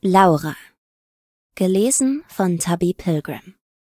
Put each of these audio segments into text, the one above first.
Laura. Gelesen von Tabby Pilgrim.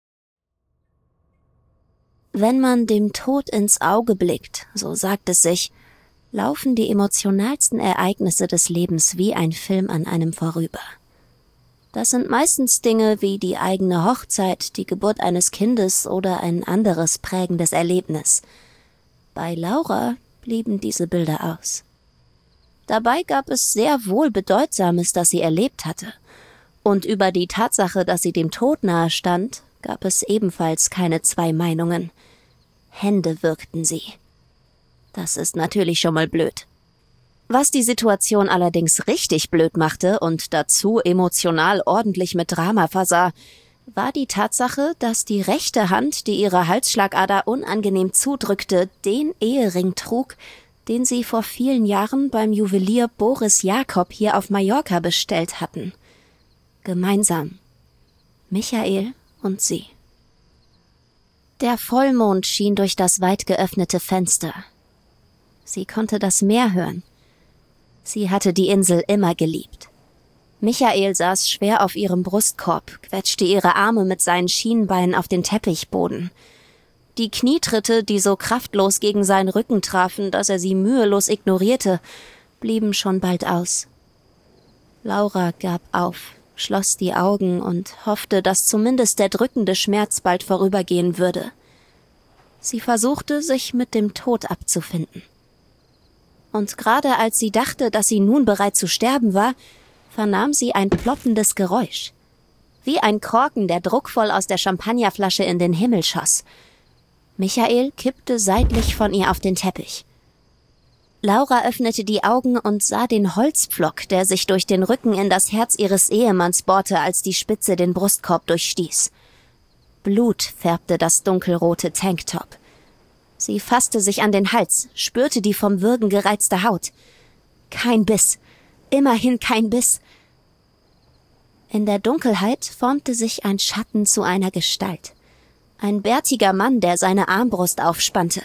Wenn man dem Tod ins Auge blickt, so sagt es sich, laufen die emotionalsten Ereignisse des Lebens wie ein Film an einem vorüber. Das sind meistens Dinge wie die eigene Hochzeit, die Geburt eines Kindes oder ein anderes prägendes Erlebnis. Bei Laura blieben diese Bilder aus. Dabei gab es sehr wohl Bedeutsames, das sie erlebt hatte. Und über die Tatsache, dass sie dem Tod nahe stand, gab es ebenfalls keine zwei Meinungen. Hände würgten sie. Das ist natürlich schon mal blöd. Was die Situation allerdings richtig blöd machte und dazu emotional ordentlich mit Drama versah, war die Tatsache, dass die rechte Hand, die ihre Halsschlagader unangenehm zudrückte, den Ehering trug, den sie vor vielen Jahren beim Juwelier Boris Jakob hier auf Mallorca bestellt hatten. Gemeinsam. Michael und sie. Der Vollmond schien durch das weit geöffnete Fenster. Sie konnte das Meer hören. Sie hatte die Insel immer geliebt. Michael saß schwer auf ihrem Brustkorb, quetschte ihre Arme mit seinen Schienbeinen auf den Teppichboden. Die Knietritte, die so kraftlos gegen seinen Rücken trafen, dass er sie mühelos ignorierte, blieben schon bald aus. Laura gab auf, schloss die Augen und hoffte, dass zumindest der drückende Schmerz bald vorübergehen würde. Sie versuchte, sich mit dem Tod abzufinden. Und gerade als sie dachte, dass sie nun bereit zu sterben war, vernahm sie ein ploppendes Geräusch. Wie ein Korken, der druckvoll aus der Champagnerflasche in den Himmel schoss. Michael kippte seitlich von ihr auf den Teppich. Laura öffnete die Augen und sah den Holzpflock, der sich durch den Rücken in das Herz ihres Ehemanns bohrte, als die Spitze den Brustkorb durchstieß. Blut färbte das dunkelrote Tanktop. Sie fasste sich an den Hals, spürte die vom Würgen gereizte Haut. Kein Biss. Immerhin kein Biss. In der Dunkelheit formte sich ein Schatten zu einer Gestalt. Ein bärtiger Mann, der seine Armbrust aufspannte.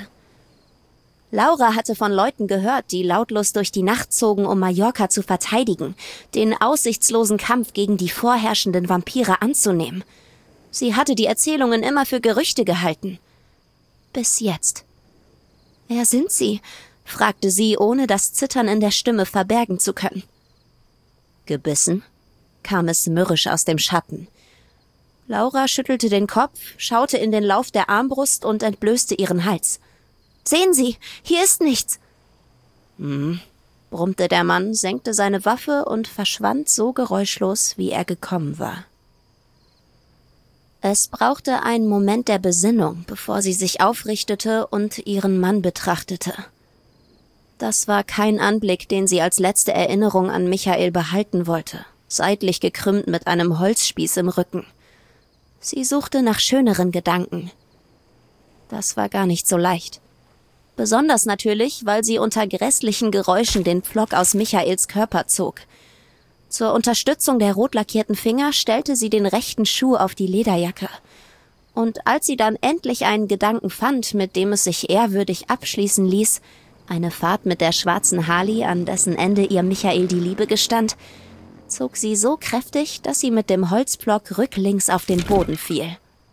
Laura hatte von Leuten gehört, die lautlos durch die Nacht zogen, um Mallorca zu verteidigen, den aussichtslosen Kampf gegen die vorherrschenden Vampire anzunehmen. Sie hatte die Erzählungen immer für Gerüchte gehalten. Bis jetzt. »Wer sind Sie?« fragte sie, ohne das Zittern in der Stimme verbergen zu können. »Gebissen?« kam es mürrisch aus dem Schatten. Laura schüttelte den Kopf, schaute in den Lauf der Armbrust und entblößte ihren Hals. »Sehen Sie, hier ist nichts!« brummte der Mann, senkte seine Waffe und verschwand so geräuschlos, wie er gekommen war. Es brauchte einen Moment der Besinnung, bevor sie sich aufrichtete und ihren Mann betrachtete. Das war kein Anblick, den sie als letzte Erinnerung an Michael behalten wollte, seitlich gekrümmt mit einem Holzspieß im Rücken. Sie suchte nach schöneren Gedanken. Das war gar nicht so leicht. Besonders natürlich, weil sie unter grässlichen Geräuschen den Pflock aus Michaels Körper zog. Zur Unterstützung der rot lackierten Finger stellte sie den rechten Schuh auf die Lederjacke. Und als sie dann endlich einen Gedanken fand, mit dem es sich ehrwürdig abschließen ließ, eine Fahrt mit der schwarzen Harley, an dessen Ende ihr Michael die Liebe gestand, zog sie so kräftig, dass sie mit dem Holzpflock rücklings auf den Boden fiel.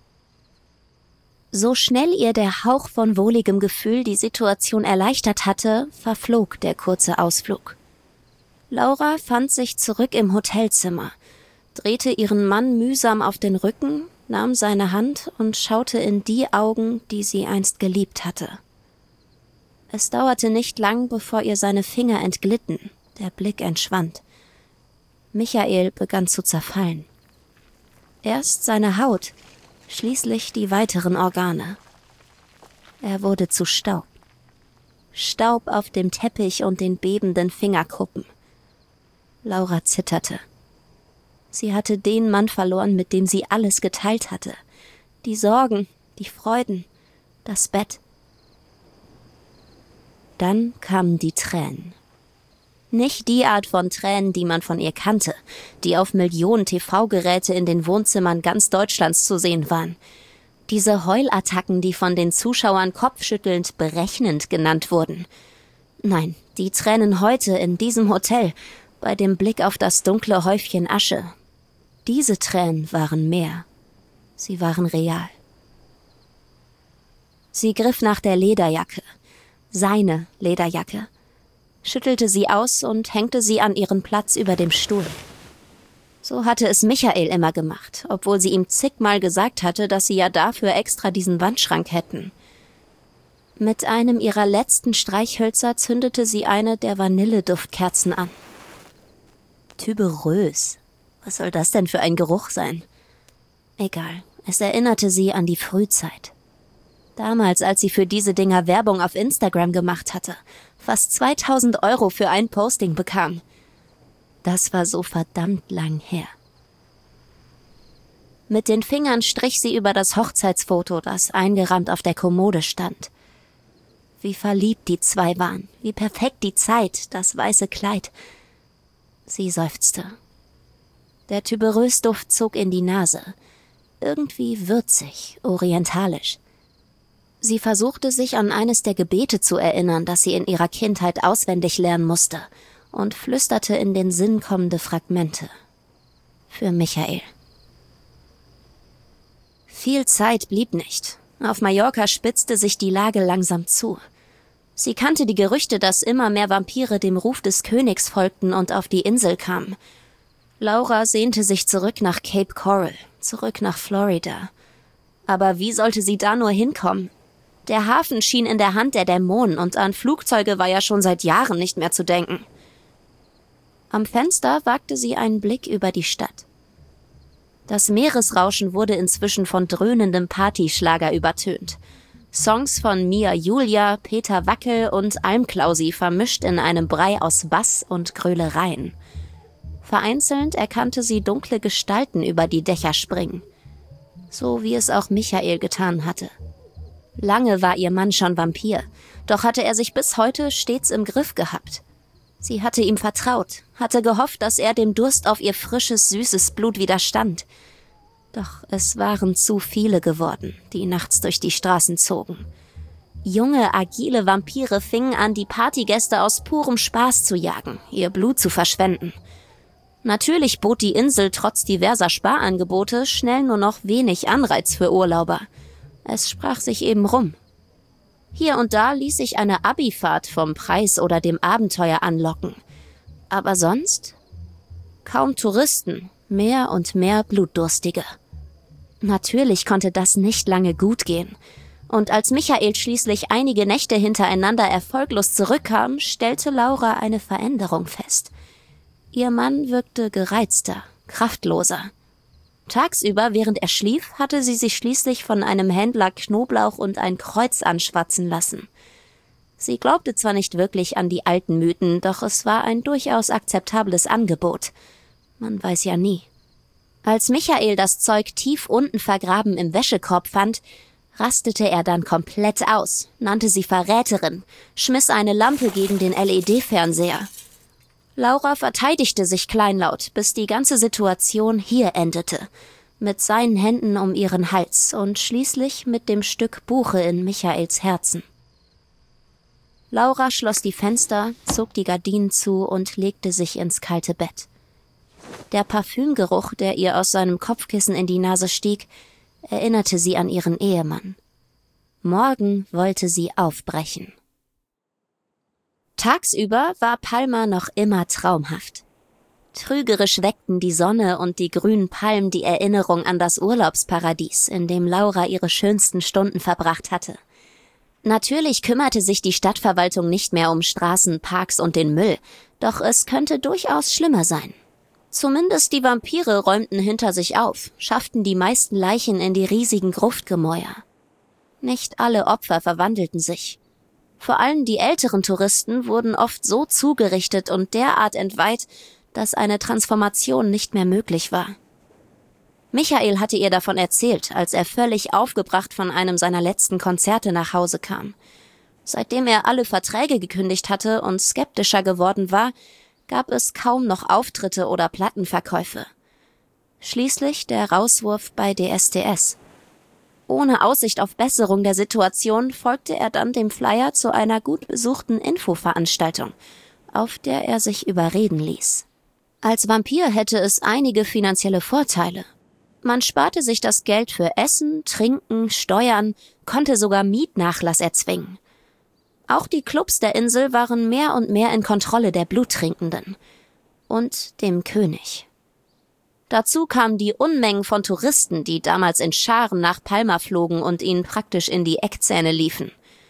So schnell ihr der Hauch von wohligem Gefühl die Situation erleichtert hatte, verflog der kurze Ausflug. Laura fand sich zurück im Hotelzimmer, drehte ihren Mann mühsam auf den Rücken, nahm seine Hand und schaute in die Augen, die sie einst geliebt hatte. Es dauerte nicht lang, bevor ihr seine Finger entglitten, der Blick entschwand. Michael begann zu zerfallen. Erst seine Haut, schließlich die weiteren Organe. Er wurde zu Staub. Staub auf dem Teppich und den bebenden Fingerkuppen. Laura zitterte. Sie hatte den Mann verloren, mit dem sie alles geteilt hatte. Die Sorgen, die Freuden, das Bett. Dann kamen die Tränen. Nicht die Art von Tränen, die man von ihr kannte, die auf Millionen TV-Geräte in den Wohnzimmern ganz Deutschlands zu sehen waren. Diese Heulattacken, die von den Zuschauern kopfschüttelnd berechnend genannt wurden. Nein, die Tränen heute in diesem Hotel bei dem Blick auf das dunkle Häufchen Asche. Diese Tränen waren mehr. Sie waren real. Sie griff nach der Lederjacke. Seine Lederjacke. Schüttelte sie aus und hängte sie an ihren Platz über dem Stuhl. So hatte es Michael immer gemacht, obwohl sie ihm zigmal gesagt hatte, dass sie ja dafür extra diesen Wandschrank hätten. Mit einem ihrer letzten Streichhölzer zündete sie eine der Vanilleduftkerzen an. Tuberös. Was soll das denn für ein Geruch sein? Egal, es erinnerte sie an die Frühzeit. Damals, als sie für diese Dinger Werbung auf Instagram gemacht hatte, fast 2000 € für ein Posting bekam. Das war so verdammt lang her. Mit den Fingern strich sie über das Hochzeitsfoto, das eingerahmt auf der Kommode stand. Wie verliebt die zwei waren, wie perfekt die Zeit, das weiße Kleid. Sie seufzte. Der Tuberösduft zog in die Nase. Irgendwie würzig, orientalisch. Sie versuchte sich an eines der Gebete zu erinnern, das sie in ihrer Kindheit auswendig lernen musste, und flüsterte in den Sinn kommende Fragmente. Für Michael. Viel Zeit blieb nicht. Auf Mallorca spitzte sich die Lage langsam zu. Sie kannte die Gerüchte, dass immer mehr Vampire dem Ruf des Königs folgten und auf die Insel kamen. Laura sehnte sich zurück nach Cape Coral, zurück nach Florida. Aber wie sollte sie da nur hinkommen? Der Hafen schien in der Hand der Dämonen und an Flugzeuge war ja schon seit Jahren nicht mehr zu denken. Am Fenster wagte sie einen Blick über die Stadt. Das Meeresrauschen wurde inzwischen von dröhnendem Partyschlager übertönt. Songs von Mia Julia, Peter Wackel und Almklausi vermischt in einem Brei aus Bass und Grölereien. Vereinzelt erkannte sie dunkle Gestalten über die Dächer springen. So wie es auch Michael getan hatte. Lange war ihr Mann schon Vampir, doch hatte er sich bis heute stets im Griff gehabt. Sie hatte ihm vertraut, hatte gehofft, dass er dem Durst auf ihr frisches, süßes Blut widerstand. Doch es waren zu viele geworden, die nachts durch die Straßen zogen. Junge, agile Vampire fingen an, die Partygäste aus purem Spaß zu jagen, ihr Blut zu verschwenden. Natürlich bot die Insel trotz diverser Sparangebote schnell nur noch wenig Anreiz für Urlauber. Es sprach sich eben rum. Hier und da ließ sich eine Abifahrt vom Preis oder dem Abenteuer anlocken. Aber sonst? Kaum Touristen, mehr und mehr Blutdurstige. Natürlich konnte das nicht lange gut gehen. Und als Michael schließlich einige Nächte hintereinander erfolglos zurückkam, stellte Laura eine Veränderung fest. Ihr Mann wirkte gereizter, kraftloser. Tagsüber, während er schlief, hatte sie sich schließlich von einem Händler Knoblauch und ein Kreuz anschwatzen lassen. Sie glaubte zwar nicht wirklich an die alten Mythen, doch es war ein durchaus akzeptables Angebot. Man weiß ja nie. Als Michael das Zeug tief unten vergraben im Wäschekorb fand, rastete er dann komplett aus, nannte sie Verräterin, schmiss eine Lampe gegen den LED-Fernseher. Laura verteidigte sich kleinlaut, bis die ganze Situation hier endete, mit seinen Händen um ihren Hals und schließlich mit dem Stück Buche in Michaels Herzen. Laura schloss die Fenster, zog die Gardinen zu und legte sich ins kalte Bett. Der Parfümgeruch, der ihr aus seinem Kopfkissen in die Nase stieg, erinnerte sie an ihren Ehemann. Morgen wollte sie aufbrechen. Tagsüber war Palma noch immer traumhaft. Trügerisch weckten die Sonne und die grünen Palmen die Erinnerung an das Urlaubsparadies, in dem Laura ihre schönsten Stunden verbracht hatte. Natürlich kümmerte sich die Stadtverwaltung nicht mehr um Straßen, Parks und den Müll, doch es könnte durchaus schlimmer sein. Zumindest die Vampire räumten hinter sich auf, schafften die meisten Leichen in die riesigen Gruftgemäuer. Nicht alle Opfer verwandelten sich. Vor allem die älteren Touristen wurden oft so zugerichtet und derart entweiht, dass eine Transformation nicht mehr möglich war. Michael hatte ihr davon erzählt, als er völlig aufgebracht von einem seiner letzten Konzerte nach Hause kam. Seitdem er alle Verträge gekündigt hatte und skeptischer geworden war, gab es kaum noch Auftritte oder Plattenverkäufe. Schließlich der Rauswurf bei DSDS. Ohne Aussicht auf Besserung der Situation folgte er dann dem Flyer zu einer gut besuchten Infoveranstaltung. auf der er sich überreden ließ. Als Vampir hätte es einige finanzielle Vorteile. Man sparte sich das Geld für Essen, Trinken, Steuern, konnte sogar Mietnachlass erzwingen. Auch die Clubs der Insel waren mehr und mehr in Kontrolle der Bluttrinkenden und dem König. Dazu kamen die Unmengen von Touristen, die damals in Scharen nach Palma flogen und ihnen praktisch in die Eckzähne liefen.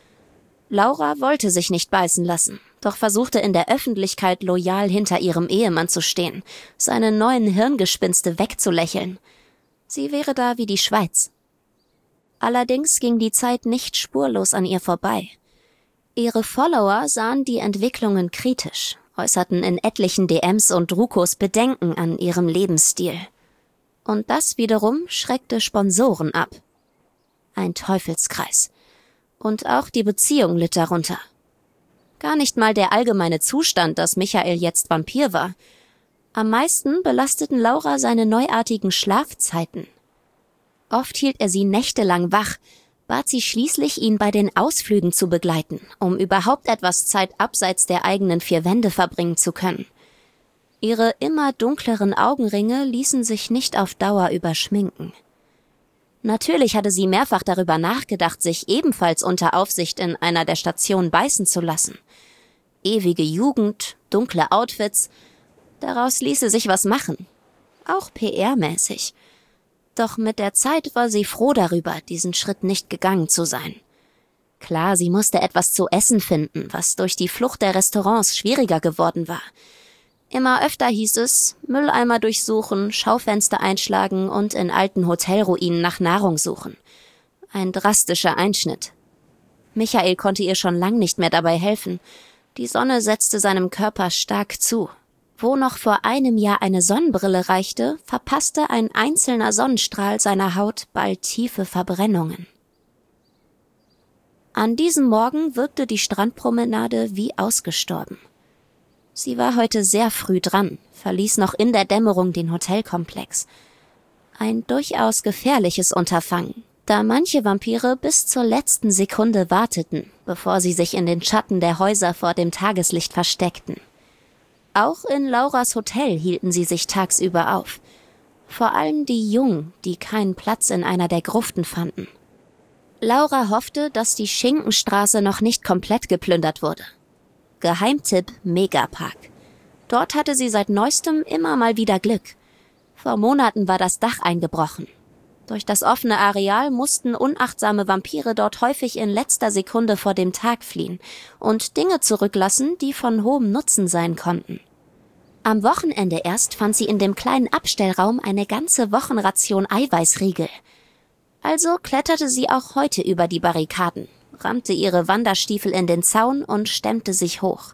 Laura wollte sich nicht beißen lassen, doch versuchte in der Öffentlichkeit loyal hinter ihrem Ehemann zu stehen, seine neuen Hirngespinste wegzulächeln. Sie wäre da wie die Schweiz. Allerdings ging die Zeit nicht spurlos an ihr vorbei. Ihre Follower sahen die Entwicklungen kritisch, äußerten in etlichen DMs und Drukos Bedenken an ihrem Lebensstil. Und das wiederum schreckte Sponsoren ab. Ein Teufelskreis. Und auch die Beziehung litt darunter. Gar nicht mal der allgemeine Zustand, dass Michael jetzt Vampir war. Am meisten belasteten Laura seine neuartigen Schlafzeiten. Oft hielt er sie nächtelang wach, bat sie schließlich, ihn bei den Ausflügen zu begleiten, um überhaupt etwas Zeit abseits der eigenen vier Wände verbringen zu können. Ihre immer dunkleren Augenringe ließen sich nicht auf Dauer überschminken. Natürlich hatte sie mehrfach darüber nachgedacht, sich ebenfalls unter Aufsicht in einer der Stationen beißen zu lassen. Ewige Jugend, dunkle Outfits, daraus ließe sich was machen. Auch PR-mäßig. Doch mit der Zeit war sie froh darüber, diesen Schritt nicht gegangen zu sein. Klar, sie musste etwas zu essen finden, was durch die Flucht der Restaurants schwieriger geworden war. Immer öfter hieß es, Mülleimer durchsuchen, Schaufenster einschlagen und in alten Hotelruinen nach Nahrung suchen. Ein drastischer Einschnitt. Michael konnte ihr schon lang nicht mehr dabei helfen. Die Sonne setzte seinem Körper stark zu. Wo noch vor einem Jahr eine Sonnenbrille reichte, verpasste ein einzelner Sonnenstrahl seiner Haut bald tiefe Verbrennungen. An diesem Morgen wirkte die Strandpromenade wie ausgestorben. Sie war heute sehr früh dran, verließ noch in der Dämmerung den Hotelkomplex. Ein durchaus gefährliches Unterfangen, da manche Vampire bis zur letzten Sekunde warteten, bevor sie sich in den Schatten der Häuser vor dem Tageslicht versteckten. Auch in Lauras Hotel hielten sie sich tagsüber auf. Vor allem die Jungen, die keinen Platz in einer der Gruften fanden. Laura hoffte, dass die Schinkenstraße noch nicht komplett geplündert wurde. Geheimtipp Megapark. Dort hatte sie seit neuestem immer mal wieder Glück. Vor Monaten war das Dach eingebrochen. Durch das offene Areal mussten unachtsame Vampire dort häufig in letzter Sekunde vor dem Tag fliehen und Dinge zurücklassen, die von hohem Nutzen sein konnten. Am Wochenende erst fand sie in dem kleinen Abstellraum eine ganze Wochenration Eiweißriegel. Also kletterte sie auch heute über die Barrikaden, rammte ihre Wanderstiefel in den Zaun und stemmte sich hoch.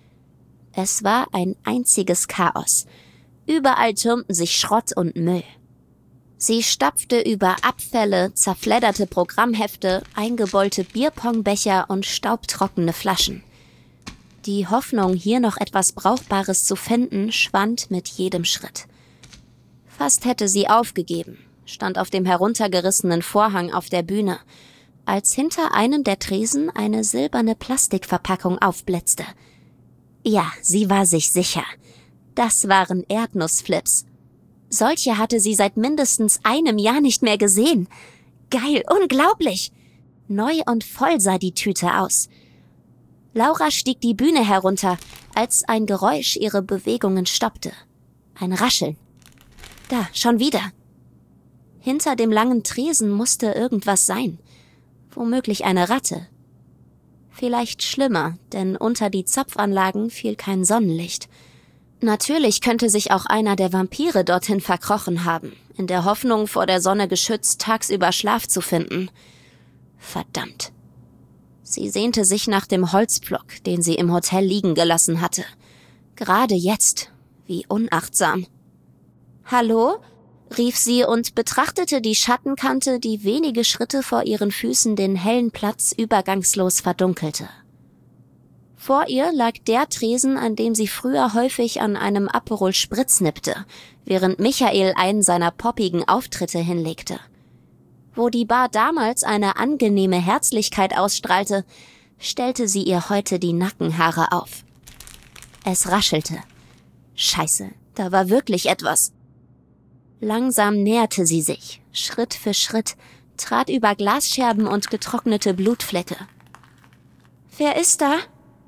Es war ein einziges Chaos. Überall türmten sich Schrott und Müll. Sie stapfte über Abfälle, zerfledderte Programmhefte, eingebeulte Bierpongbecher und staubtrockene Flaschen. Die Hoffnung, hier noch etwas Brauchbares zu finden, schwand mit jedem Schritt. Fast hätte sie aufgegeben, stand auf dem heruntergerissenen Vorhang auf der Bühne, als hinter einem der Tresen eine silberne Plastikverpackung aufblitzte. Ja, sie war sich sicher. Das waren Erdnussflips. Solche hatte sie seit mindestens einem Jahr nicht mehr gesehen. Geil, unglaublich! Neu und voll sah die Tüte aus. Laura stieg die Bühne herunter, als ein Geräusch ihre Bewegungen stoppte. Ein Rascheln. Da, schon wieder. Hinter dem langen Tresen musste irgendwas sein. Womöglich eine Ratte. Vielleicht schlimmer, denn unter die Zapfanlagen fiel kein Sonnenlicht. Natürlich könnte sich auch einer der Vampire dorthin verkrochen haben, in der Hoffnung, vor der Sonne geschützt tagsüber Schlaf zu finden. Verdammt. Sie sehnte sich nach dem Holzpflock, den sie im Hotel liegen gelassen hatte. Gerade jetzt. Wie unachtsam. »Hallo?« rief sie und betrachtete die Schattenkante, die wenige Schritte vor ihren Füßen den hellen Platz übergangslos verdunkelte. Vor ihr lag der Tresen, an dem sie früher häufig an einem Aperol Spritz nippte, während Michael einen seiner poppigen Auftritte hinlegte. Wo die Bar damals eine angenehme Herzlichkeit ausstrahlte, stellte sie ihr heute die Nackenhaare auf. Es raschelte. Scheiße, da war wirklich etwas. Langsam näherte sie sich, Schritt für Schritt, trat über Glasscherben und getrocknete Blutflecke. »Wer ist da?«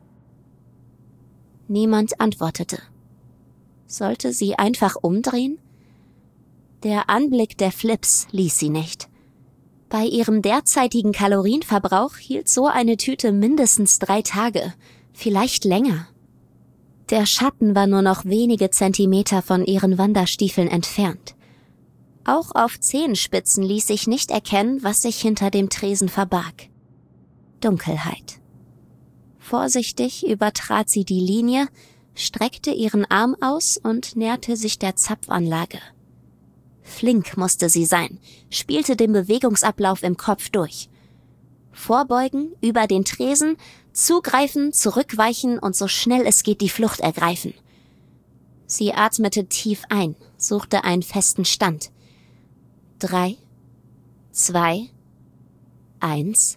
Niemand antwortete. Sollte sie einfach umdrehen? Der Anblick der Flips ließ sie nicht. Bei ihrem derzeitigen Kalorienverbrauch hielt so eine Tüte mindestens 3 Tage, vielleicht länger. Der Schatten war nur noch wenige Zentimeter von ihren Wanderstiefeln entfernt. Auch auf Zehenspitzen ließ sich nicht erkennen, was sich hinter dem Tresen verbarg. Dunkelheit. Vorsichtig übertrat sie die Linie, streckte ihren Arm aus und näherte sich der Zapfanlage. Flink musste sie sein, spielte den Bewegungsablauf im Kopf durch. Vorbeugen, über den Tresen, zugreifen, zurückweichen und so schnell es geht die Flucht ergreifen. Sie atmete tief ein, suchte einen festen Stand. 3, 2, 1.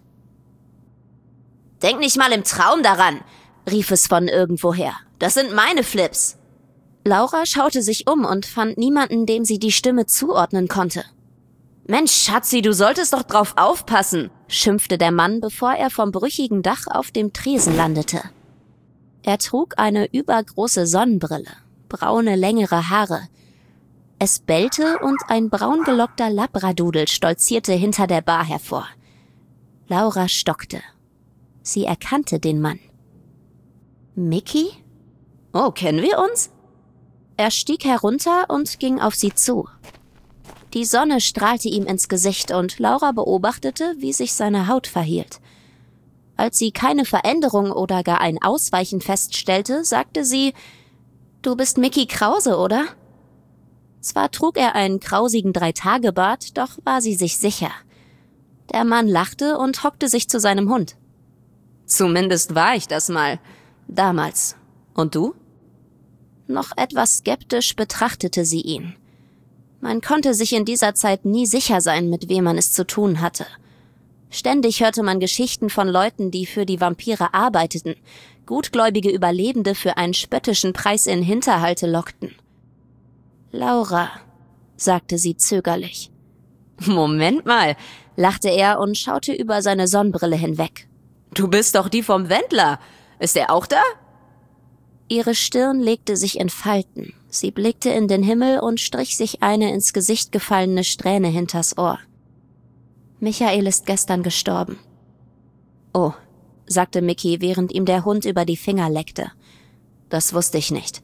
»Denk nicht mal im Traum daran«, rief es von irgendwoher. »Das sind meine Flips.« Laura schaute sich um und fand niemanden, dem sie die Stimme zuordnen konnte. »Mensch, Schatzi, du solltest doch drauf aufpassen«, schimpfte der Mann, bevor er vom brüchigen Dach auf dem Tresen landete. Er trug eine übergroße Sonnenbrille, braune, längere Haare. Es bellte und ein braun gelockter Labradudel stolzierte hinter der Bar hervor. Laura stockte. Sie erkannte den Mann. »Mickey? Oh, kennen wir uns?« Er stieg herunter und ging auf sie zu. Die Sonne strahlte ihm ins Gesicht und Laura beobachtete, wie sich seine Haut verhielt. Als sie keine Veränderung oder gar ein Ausweichen feststellte, sagte sie, »Du bist Mickey Krause, oder?« Zwar trug er einen krausigen 3-Tage-Bart, doch war sie sich sicher. Der Mann lachte und hockte sich zu seinem Hund. »Zumindest war ich das mal. Damals. Und du?« Noch etwas skeptisch betrachtete sie ihn. Man konnte sich in dieser Zeit nie sicher sein, mit wem man es zu tun hatte. Ständig hörte man Geschichten von Leuten, die für die Vampire arbeiteten, gutgläubige Überlebende für einen spöttischen Preis in Hinterhalte lockten. »Laura«, sagte sie zögerlich. »Moment mal«, lachte er und schaute über seine Sonnenbrille hinweg. »Du bist doch die vom Wendler. Ist er auch da?« Ihre Stirn legte sich in Falten. Sie blickte in den Himmel und strich sich eine ins Gesicht gefallene Strähne hinters Ohr. »Michael ist gestern gestorben.« »Oh«, sagte Mickey, während ihm der Hund über die Finger leckte. »Das wusste ich nicht.«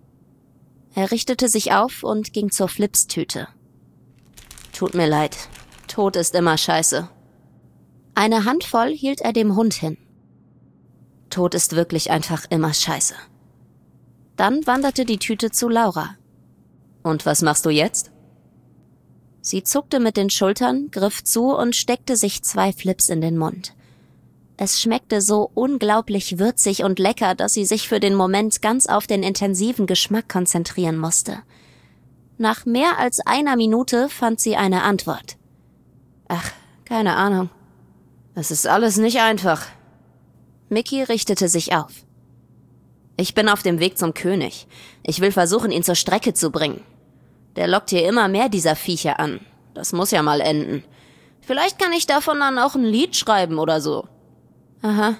Er richtete sich auf und ging zur Flipstüte. »Tut mir leid. Tod ist immer scheiße.« Eine Handvoll hielt er dem Hund hin. »Tod ist wirklich einfach immer scheiße.« Dann wanderte die Tüte zu Laura. »Und was machst du jetzt?« Sie zuckte mit den Schultern, griff zu und steckte sich 2 Flips in den Mund. Es schmeckte so unglaublich würzig und lecker, dass sie sich für den Moment ganz auf den intensiven Geschmack konzentrieren musste. Nach mehr als 1 Minute fand sie eine Antwort. »Ach, keine Ahnung. Es ist alles nicht einfach.« Mickey richtete sich auf. »Ich bin auf dem Weg zum König. Ich will versuchen, ihn zur Strecke zu bringen. Der lockt hier immer mehr dieser Viecher an. Das muss ja mal enden. Vielleicht kann ich davon dann auch ein Lied schreiben oder so.« »Aha.«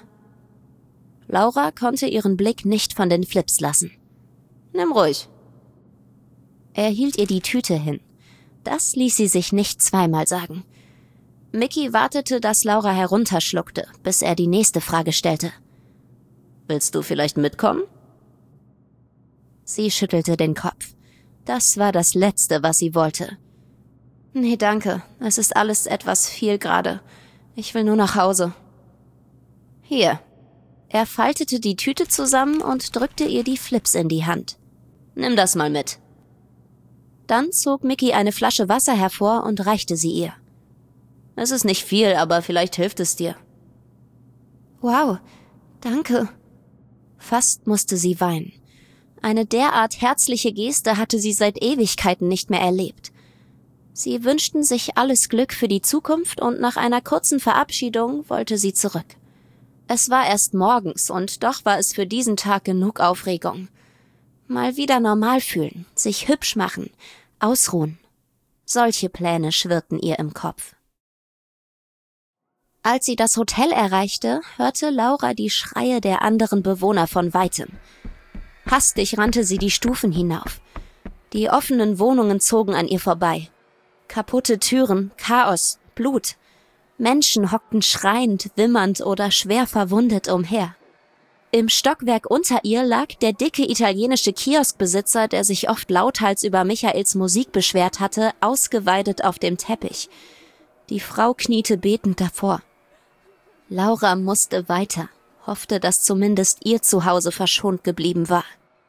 Laura konnte ihren Blick nicht von den Flips lassen. »Nimm ruhig.« Er hielt ihr die Tüte hin. Das ließ sie sich nicht zweimal sagen. Mickey wartete, dass Laura herunterschluckte, bis er die nächste Frage stellte. »Willst du vielleicht mitkommen?« Sie schüttelte den Kopf. Das war das Letzte, was sie wollte. »Nee, danke. Es ist alles etwas viel gerade. Ich will nur nach Hause.« »Hier.« Er faltete die Tüte zusammen und drückte ihr die Flips in die Hand. »Nimm das mal mit.« Dann zog Mickey eine Flasche Wasser hervor und reichte sie ihr. »Es ist nicht viel, aber vielleicht hilft es dir.« »Wow, danke.« Fast musste sie weinen. Eine derart herzliche Geste hatte sie seit Ewigkeiten nicht mehr erlebt. Sie wünschten sich alles Glück für die Zukunft und nach einer kurzen Verabschiedung wollte sie zurück. Es war erst morgens und doch war es für diesen Tag genug Aufregung. Mal wieder normal fühlen, sich hübsch machen, ausruhen. Solche Pläne schwirrten ihr im Kopf. Als sie das Hotel erreichte, hörte Laura die Schreie der anderen Bewohner von weitem. Hastig rannte sie die Stufen hinauf. Die offenen Wohnungen zogen an ihr vorbei. Kaputte Türen, Chaos, Blut. Menschen hockten schreiend, wimmernd oder schwer verwundet umher. Im Stockwerk unter ihr lag der dicke italienische Kioskbesitzer, der sich oft lauthals über Michaels Musik beschwert hatte, ausgeweidet auf dem Teppich. Die Frau kniete betend davor. Laura musste weiter, hoffte, dass zumindest ihr Zuhause verschont geblieben war.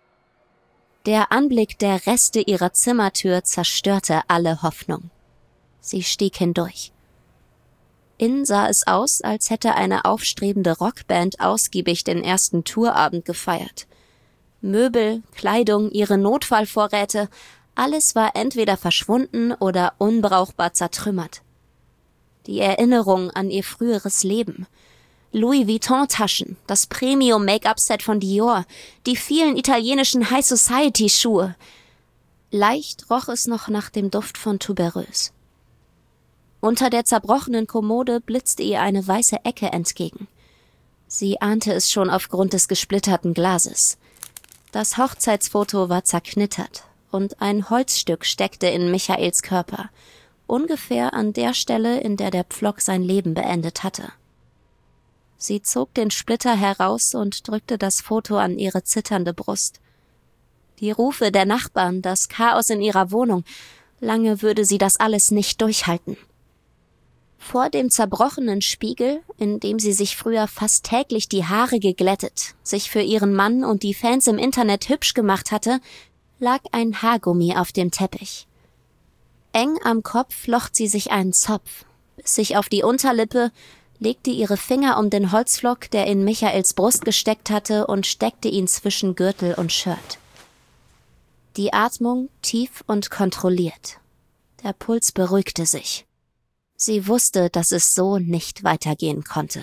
Der Anblick der Reste ihrer Zimmertür zerstörte alle Hoffnung. Sie stieg hindurch. Innen sah es aus, als hätte eine aufstrebende Rockband ausgiebig den ersten Tourabend gefeiert. Möbel, Kleidung, ihre Notfallvorräte, alles war entweder verschwunden oder unbrauchbar zertrümmert. Die Erinnerung an ihr früheres Leben. Louis Vuitton-Taschen, das Premium-Make-up-Set von Dior, die vielen italienischen High-Society-Schuhe. Leicht roch es noch nach dem Duft von Tuberös. Unter der zerbrochenen Kommode blitzte ihr eine weiße Ecke entgegen. Sie ahnte es schon aufgrund des gesplitterten Glases. Das Hochzeitsfoto war zerknittert und ein Holzstück steckte in Michaels Körper, ungefähr an der Stelle, in der der Pflock sein Leben beendet hatte. Sie zog den Splitter heraus und drückte das Foto an ihre zitternde Brust. Die Rufe der Nachbarn, das Chaos in ihrer Wohnung, lange würde sie das alles nicht durchhalten. Vor dem zerbrochenen Spiegel, in dem sie sich früher fast täglich die Haare geglättet, sich für ihren Mann und die Fans im Internet hübsch gemacht hatte, lag ein Haargummi auf dem Teppich. Eng am Kopf flocht sie sich einen Zopf, biss sich auf die Unterlippe, legte ihre Finger um den Holzflock, der in Michaels Brust gesteckt hatte, und steckte ihn zwischen Gürtel und Shirt. Die Atmung tief und kontrolliert. Der Puls beruhigte sich. Sie wusste, dass es so nicht weitergehen konnte.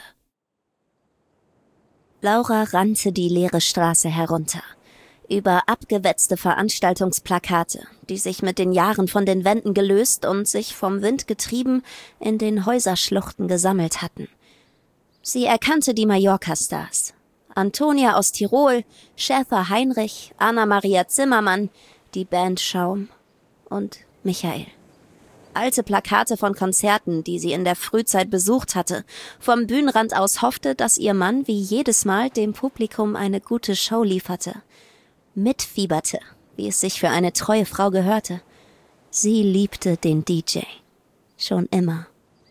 Laura rannte die leere Straße herunter. Über abgewetzte Veranstaltungsplakate, die sich mit den Jahren von den Wänden gelöst und sich vom Wind getrieben in den Häuserschluchten gesammelt hatten. Sie erkannte die Mallorca-Stars. Antonia aus Tirol, Schäfer Heinrich, Anna-Maria Zimmermann, die Band Schaum und Michael. Alte Plakate von Konzerten, die sie in der Frühzeit besucht hatte, vom Bühnenrand aus hoffte, dass ihr Mann wie jedes Mal dem Publikum eine gute Show lieferte. Mitfieberte, wie es sich für eine treue Frau gehörte. Sie liebte den DJ. Schon immer.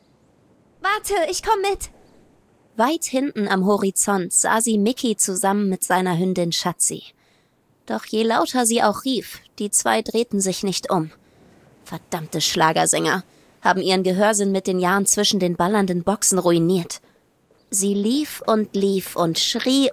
»Warte, ich komm mit!« Weit hinten am Horizont sah sie Mickey zusammen mit seiner Hündin Schatzi. Doch je lauter sie auch rief, die zwei drehten sich nicht um. Verdammte Schlagersänger haben ihren Gehörsinn mit den Jahren zwischen den ballernden Boxen ruiniert. Sie lief und schrie,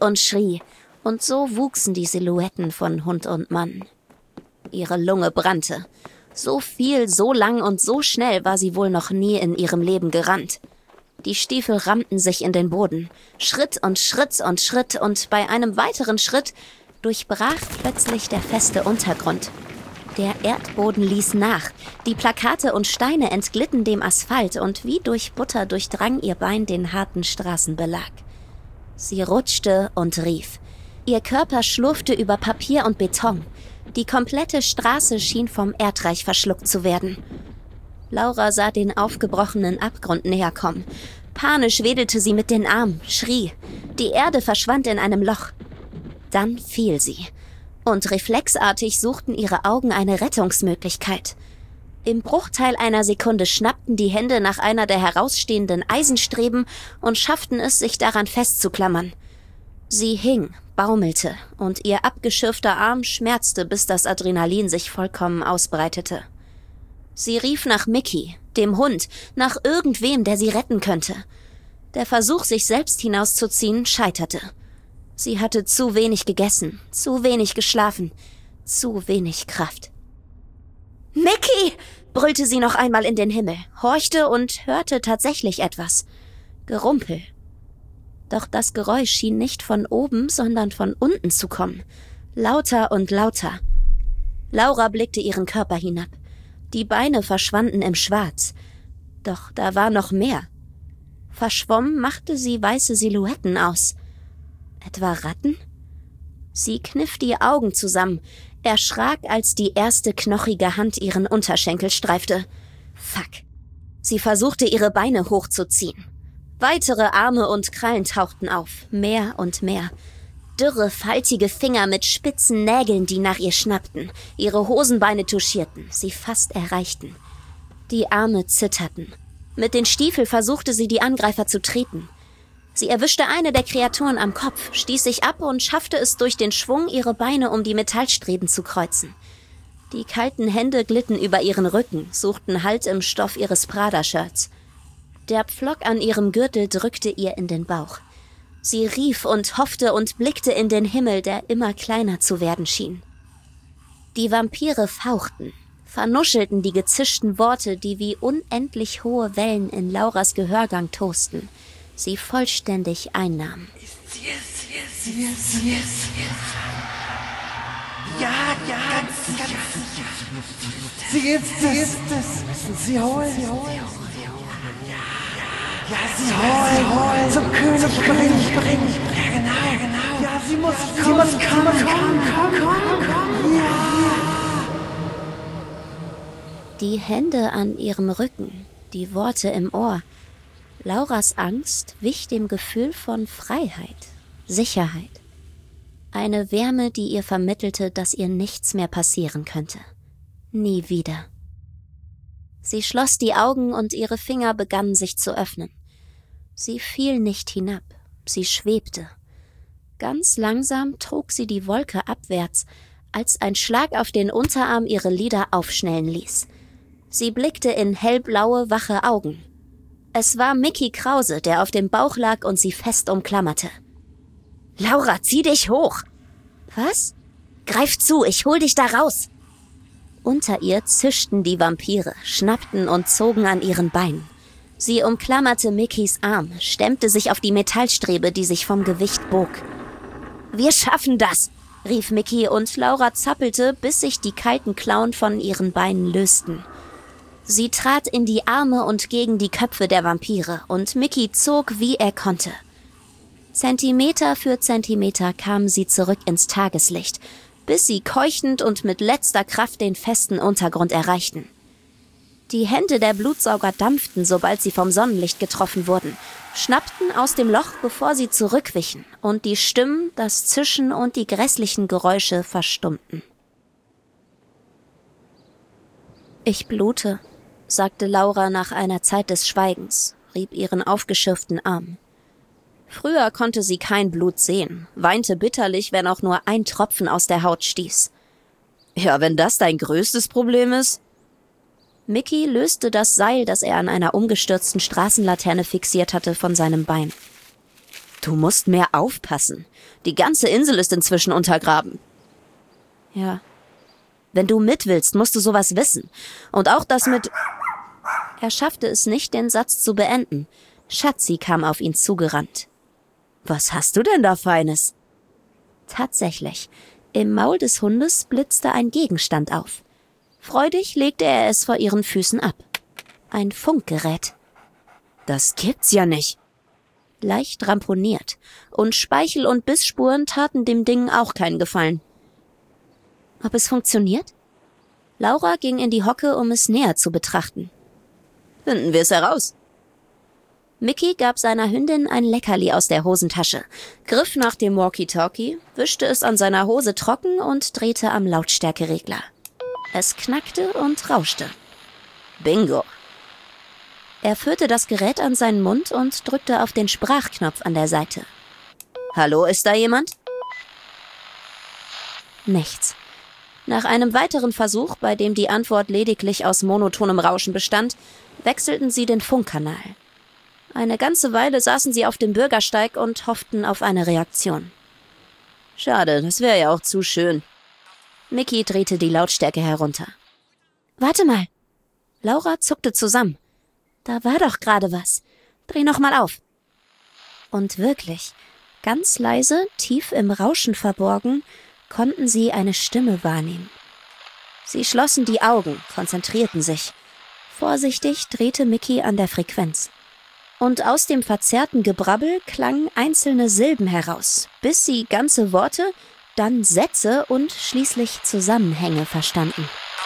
und so wuchsen die Silhouetten von Hund und Mann. Ihre Lunge brannte. So viel, so lang und so schnell war sie wohl noch nie in ihrem Leben gerannt. Die Stiefel rammten sich in den Boden. Schritt und Schritt und Schritt, und bei einem weiteren Schritt durchbrach plötzlich der feste Untergrund. Der Erdboden ließ nach, die Plakate und Steine entglitten dem Asphalt und wie durch Butter durchdrang ihr Bein den harten Straßenbelag. Sie rutschte und rief. Ihr Körper schlurfte über Papier und Beton. Die komplette Straße schien vom Erdreich verschluckt zu werden. Laura sah den aufgebrochenen Abgrund näher kommen. Panisch wedelte sie mit den Armen, schrie. Die Erde verschwand in einem Loch. Dann fiel sie. Und reflexartig suchten ihre Augen eine Rettungsmöglichkeit. Im Bruchteil einer Sekunde schnappten die Hände nach einer der herausstehenden Eisenstreben und schafften es, sich daran festzuklammern. Sie hing, baumelte, und ihr abgeschürfter Arm schmerzte, bis das Adrenalin sich vollkommen ausbreitete. Sie rief nach Mickey, dem Hund, nach irgendwem, der sie retten könnte. Der Versuch, sich selbst hinauszuziehen, scheiterte. Sie hatte zu wenig gegessen, zu wenig geschlafen, zu wenig Kraft. »Mickey!« brüllte sie noch einmal in den Himmel, horchte und hörte tatsächlich etwas. Gerumpel. Doch das Geräusch schien nicht von oben, sondern von unten zu kommen. Lauter und lauter. Laura blickte ihren Körper hinab. Die Beine verschwanden im Schwarz. Doch da war noch mehr. Verschwommen machte sie weiße Silhouetten aus. Etwa Ratten? Sie kniff die Augen zusammen, erschrak, als die erste knochige Hand ihren Unterschenkel streifte. Fuck. Sie versuchte, ihre Beine hochzuziehen. Weitere Arme und Krallen tauchten auf, mehr und mehr. Dürre, faltige Finger mit spitzen Nägeln, die nach ihr schnappten, ihre Hosenbeine touchierten, sie fast erreichten. Die Arme zitterten. Mit den Stiefeln versuchte sie, die Angreifer zu treten. Sie erwischte eine der Kreaturen am Kopf, stieß sich ab und schaffte es durch den Schwung, ihre Beine um die Metallstreben zu kreuzen. Die kalten Hände glitten über ihren Rücken, suchten Halt im Stoff ihres Prada-Shirts. Der Pflock an ihrem Gürtel drückte ihr in den Bauch. Sie rief und hoffte und blickte in den Himmel, der immer kleiner zu werden schien. Die Vampire fauchten, vernuschelten die gezischten Worte, die wie unendlich hohe Wellen in Lauras Gehörgang tosten, sie vollständig einnahmen. Ja, ganz sicher. Sie ist es. Müssen Sie holen. Ja, sie holen. Zum König bringen. Ja, genau. Ja, sie muss kommen. Ja. Die Hände an ihrem Rücken, die Worte im Ohr. Lauras Angst wich dem Gefühl von Freiheit, Sicherheit. Eine Wärme, die ihr vermittelte, dass ihr nichts mehr passieren könnte. Nie wieder. Sie schloss die Augen und ihre Finger begannen sich zu öffnen. Sie fiel nicht hinab, sie schwebte. Ganz langsam trug sie die Wolke abwärts, als ein Schlag auf den Unterarm ihre Lider aufschnellen ließ. Sie blickte in hellblaue, wache Augen. Es war Mickey Krause, der auf dem Bauch lag und sie fest umklammerte. »Laura, zieh dich hoch!« »Was?« »Greif zu, ich hol dich da raus!« Unter ihr zischten die Vampire, schnappten und zogen an ihren Beinen. Sie umklammerte Mickys Arm, stemmte sich auf die Metallstrebe, die sich vom Gewicht bog. »Wir schaffen das!« rief Mickey und Laura zappelte, bis sich die kalten Klauen von ihren Beinen lösten. Sie trat in die Arme und gegen die Köpfe der Vampire und Mickey zog, wie er konnte. Zentimeter für Zentimeter kam sie zurück ins Tageslicht, bis sie keuchend und mit letzter Kraft den festen Untergrund erreichten. Die Hände der Blutsauger dampften, sobald sie vom Sonnenlicht getroffen wurden, schnappten aus dem Loch, bevor sie zurückwichen, und die Stimmen, das Zischen und die grässlichen Geräusche verstummten. »Ich blute«, sagte Laura nach einer Zeit des Schweigens, rieb ihren aufgeschürften Arm. Früher konnte sie kein Blut sehen, weinte bitterlich, wenn auch nur ein Tropfen aus der Haut stieß. »Ja, wenn das dein größtes Problem ist?« Mickey löste das Seil, das er an einer umgestürzten Straßenlaterne fixiert hatte, von seinem Bein. »Du musst mehr aufpassen. Die ganze Insel ist inzwischen untergraben.« »Ja. Wenn du mit willst, musst du sowas wissen. Und auch das mit...« Er schaffte es nicht, den Satz zu beenden. Schatzi kam auf ihn zugerannt. »Was hast du denn da Feines?« Tatsächlich, im Maul des Hundes blitzte ein Gegenstand auf. Freudig legte er es vor ihren Füßen ab. Ein Funkgerät. »Das gibt's ja nicht!« Leicht ramponiert, und Speichel- und Bissspuren taten dem Ding auch keinen Gefallen. »Ob es funktioniert?« Laura ging in die Hocke, um es näher zu betrachten. »Finden wir es heraus.« Mickey gab seiner Hündin ein Leckerli aus der Hosentasche, griff nach dem Walkie-Talkie, wischte es an seiner Hose trocken und drehte am Lautstärkeregler. Es knackte und rauschte. Bingo! Er führte das Gerät an seinen Mund und drückte auf den Sprachknopf an der Seite. »Hallo, ist da jemand?« Nichts. Nach einem weiteren Versuch, bei dem die Antwort lediglich aus monotonem Rauschen bestand, wechselten sie den Funkkanal. Eine ganze Weile saßen sie auf dem Bürgersteig und hofften auf eine Reaktion. »Schade, das wäre ja auch zu schön.« Mickey drehte die Lautstärke herunter. »Warte mal!« Laura zuckte zusammen. »Da war doch gerade was. Dreh noch mal auf.« Und wirklich, ganz leise, tief im Rauschen verborgen, konnten sie eine Stimme wahrnehmen. Sie schlossen die Augen, konzentrierten sich. Vorsichtig drehte Mickey an der Frequenz. Und aus dem verzerrten Gebrabbel klangen einzelne Silben heraus, bis sie ganze Worte, dann Sätze und schließlich Zusammenhänge verstanden.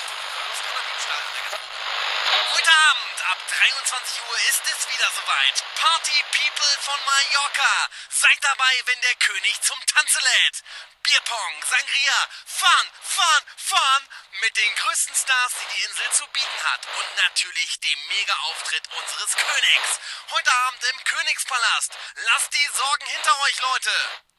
Heute Abend ab 23 Uhr ist es wieder soweit. Party People von Mallorca. Seid dabei, wenn der König zum Tanze lädt. Bierpong, Sangria, Fun, Fun, Fun mit den größten Stars, die die Insel zu bieten hat. Und natürlich dem Mega-Auftritt unseres Königs. Heute Abend im Königspalast. Lasst die Sorgen hinter euch, Leute.